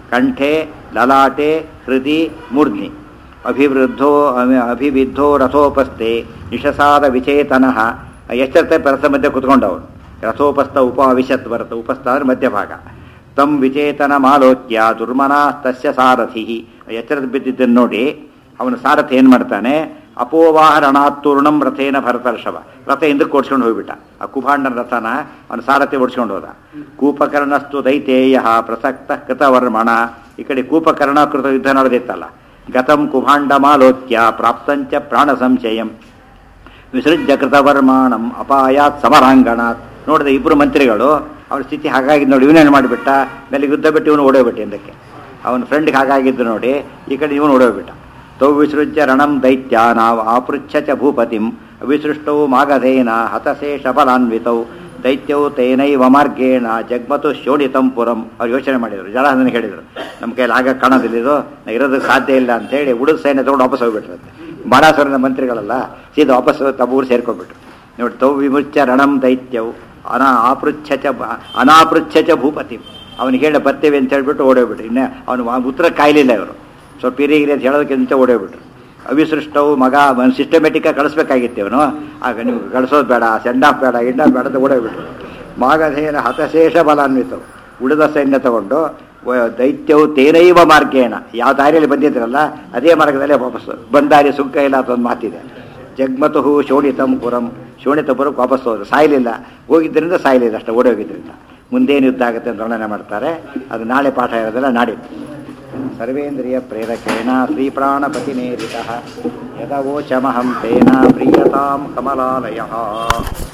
ಕಂಠೆ ಲಲಾಟೆ ಹೃದಿ ಮೂರ್ಧ್ನಿ ಅಭಿವೃದ್ಧೋ ಅಭಿವಿದ್ಧೋ ರಥೋಪಸ್ಥೆ ನಿಶಸಾದ ವಿಚೇತನಃ. ಎಷ್ಟರ್ತೆ ಪರಸ ಮಧ್ಯೆ ಕುತ್ಕೊಂಡವನು. ರಥೋಪಸ್ಥ ಉಪ ಅವಿಶತ್ ಬರುತ್ತೆ. ಉಪಸ್ಥ ಅಂದ್ರೆ ಮಧ್ಯಭಾಗ. ತಂ ವಿಚೇತನ ಮಾಲೋಕ್ಯ ದುರ್ಮನಾ ತಸ್ಯ ಸಾರಥಿ. ಎಚ್ಚರದ ಬಿದ್ದಿದ್ದನ್ನು ನೋಡಿ ಅವನ ಸಾರಥಿ ಏನು ಮಾಡ್ತಾನೆ, ಅಪೋವಾಹರಣಾತ್ತೂರ್ಣಂ ರಥೇನ ಭರತರ್ಷಭ. ರಥ ಹಿಂದಕ್ಕೆ ಓಡಿಸ್ಕೊಂಡು ಹೋಗ್ಬಿಟ್ಟ. ಆ ಕುಭಾಂಡನ ರಥನ ಅವನ ಸಾರಥಿ ಓಡಿಸ್ಕೊಂಡು ಹೋದ. ಕೂಪಕರ್ಣಸ್ತು ದೈತೇಯ ಪ್ರಸಕ್ತ ಕೃತವರ್ಮಣ. ಈ ಕಡೆ ಕೂಪಕರ್ಣ ಕೃತ ಯುದ್ಧ ನಡೆದಿತ್ತಲ್ಲ. ಗತಂ ಕುಭಾಂಡಮಾಲೋಕ್ಯ ಪ್ರಾಪ್ತಂಚ ಪ್ರಾಣ ಸಂಶಯಂ ವಿಸೃಜ್ಯ ಕೃತವರ್ಮಾಣಂ ಅಪಾಯಾತ್ ಸಮರಾಂಗಣಾತ್. ನೋಡಿದ ಇಬ್ಬರು ಮಂತ್ರಿಗಳು ಅವ್ರ ಸ್ಥಿತಿ ಹಾಗಾಗಿದ್ದು ನೋಡಿ ಇವನೇನು ಮಾಡಿಬಿಟ್ಟ, ಮೇಲೆ ಯುದ್ಧ ಬಿಟ್ಟು ಇವನು ಓಡೋಗ್ಬಿಟ್ಟು ಹಿಂದಕ್ಕೆ. ಅವನ ಫ್ರೆಂಡ್ಗೆ ಹಾಗಾಗಿದ್ದು ನೋಡಿ ಈ ಕಡೆ ಇವನು ಓಡೋಗ್ಬಿಟ್ಟ. ತೌ ವಿಸೃಜ್ಯ ರಣಂ ದೈತ್ಯ ನಾವು ಆಪೃಚ್ಛ ಚ ಭೂಪತಿಂ ವಿಸೃಷ್ಟೌ ಮಾಗಧೇನ ಹತಶೇಷ ಬಲಾನ್ವಿತೌ ದೈತ್ಯೌ ತೇನೈವ ಮಾರ್ಗೇಣ ಜಗ್ಮತು ಶೋಣಿತಂ ಪುರಂ. ಅವ್ರು ಯೋಚನೆ ಮಾಡಿದರು. ಜರಾಸಂಧನಿಗೆ ಹೇಳಿದರು, ನಮ್ಮ ಕೈಯಲ್ಲಿ ಆಗ ಕಾಣೋದಿಲ್ಲಿದು, ಇರೋದಕ್ಕೆ ಸಾಧ್ಯ ಇಲ್ಲ ಅಂತೇಳಿ ಉಳಿದ ಸೈನ್ಯ ತೊಗೊಂಡು ವಾಪಸ್ ಹೋಗ್ಬಿಟ್ರಂತೆ. ಬಾಣಾಸುರನ ಮಂತ್ರಿಗಳಲ್ಲ, ಸೀದಾ ವಾಪಸ್ ತಮ್ಮ ಊರು ಸೇರ್ಕೊಂಡ್ಬಿಟ್ರು. ನೋಡಿ, ತೌ ವಿಮುಚ್ಯ ರಣಂ ದೈತ್ಯವು ಅನಾ ಆಪೃಚ್ಛ ಚ ಅನಾಪೃಚ್ಛ ಚ ಭೂಪತಿ. ಅವನಿಗೆ ಹೇಳ ಬರ್ತೇವೆ ಅಂತ ಹೇಳ್ಬಿಟ್ಟು ಓಡೋಗ್ಬಿಟ್ರು. ಇನ್ನು ಅವನು ಉತ್ತರ ಕಾಯಲಿಲ್ಲ. ಇವರು ಸ್ವಲ್ಪ ಹಿರಿಗಿರಿ ಅಂತ ಹೇಳೋದಕ್ಕೆ ಮುಂಚೆ ಓಡೋಗ್ಬಿಟ್ರು. ಅವಿಸೃಷ್ಟವು ಮಗ ಸಿಸ್ಟಮೆಟಿಕ್ಕಾಗಿ ಕಳಿಸ್ಬೇಕಾಗಿತ್ತು ಇವನು. ಆಗ ನೀವು ಕಳಿಸೋದು ಬೇಡ, ಸೆಂಡ್ ಆಫ್ ಬೇಡ, ಎಂಡ್ ಆಫ್ ಬೇಡ ಅಂತ ಓಡೋಗ್ಬಿಟ್ರು. ಮಾಗಧೇನ ಹತಶೇಷ ಬಲಾನ್ವಿತವು. ಉಳಿದ ಸೈನ್ಯ ತಗೊಂಡು ದೈತ್ಯವು ತೇನೈವ ಮಾರ್ಗೇಣ, ಯಾವ ದಾರಿಯಲ್ಲಿ ಬಂದಿದ್ರಲ್ಲ ಅದೇ ಮಾರ್ಗದಲ್ಲೇ ವಾಪಸ್ಸು ಬಂದಾರಿ ಸುಂಕ ಇಲ್ಲ ಅಂತ ಒಂದು ಮಾತಿದೆ. ಜಗ್ಮತು ಶೋಣಿತಂ ಪುರಂ. ಶೋಣಿತಪುರಕ್ಕೆ ವಾಪಸ್ ಹೋದ್ರು. ಸಾಯಲಿಲ್ಲ, ಹೋಗಿದ್ದರಿಂದ ಸಾಯಲಿಲ್ಲ ಅಷ್ಟೇ, ಓಡೋಗಿದ್ದರಿಂದ. ಮುಂದೇನು ಯುದ್ಧ ಆಗುತ್ತೆ ಅಂತ ವರ್ಣನೆ ಮಾಡ್ತಾರೆ. ಅದು ನಾಳೆ ಪಾಠ ಇರೋದಿಲ್ಲ, ನಾಡಿದ್ದು. ಸರ್ವೇಂದ್ರಿಯ ಪ್ರೇರಕೇಣ ಶ್ರೀಪ್ರಾಣಪತಿನೇರಿತಃ ಯದವೋಚಮಹಂ ತೇನ ಪ್ರೀಯತಾಂ ಕಮಲಾಲಯಃ.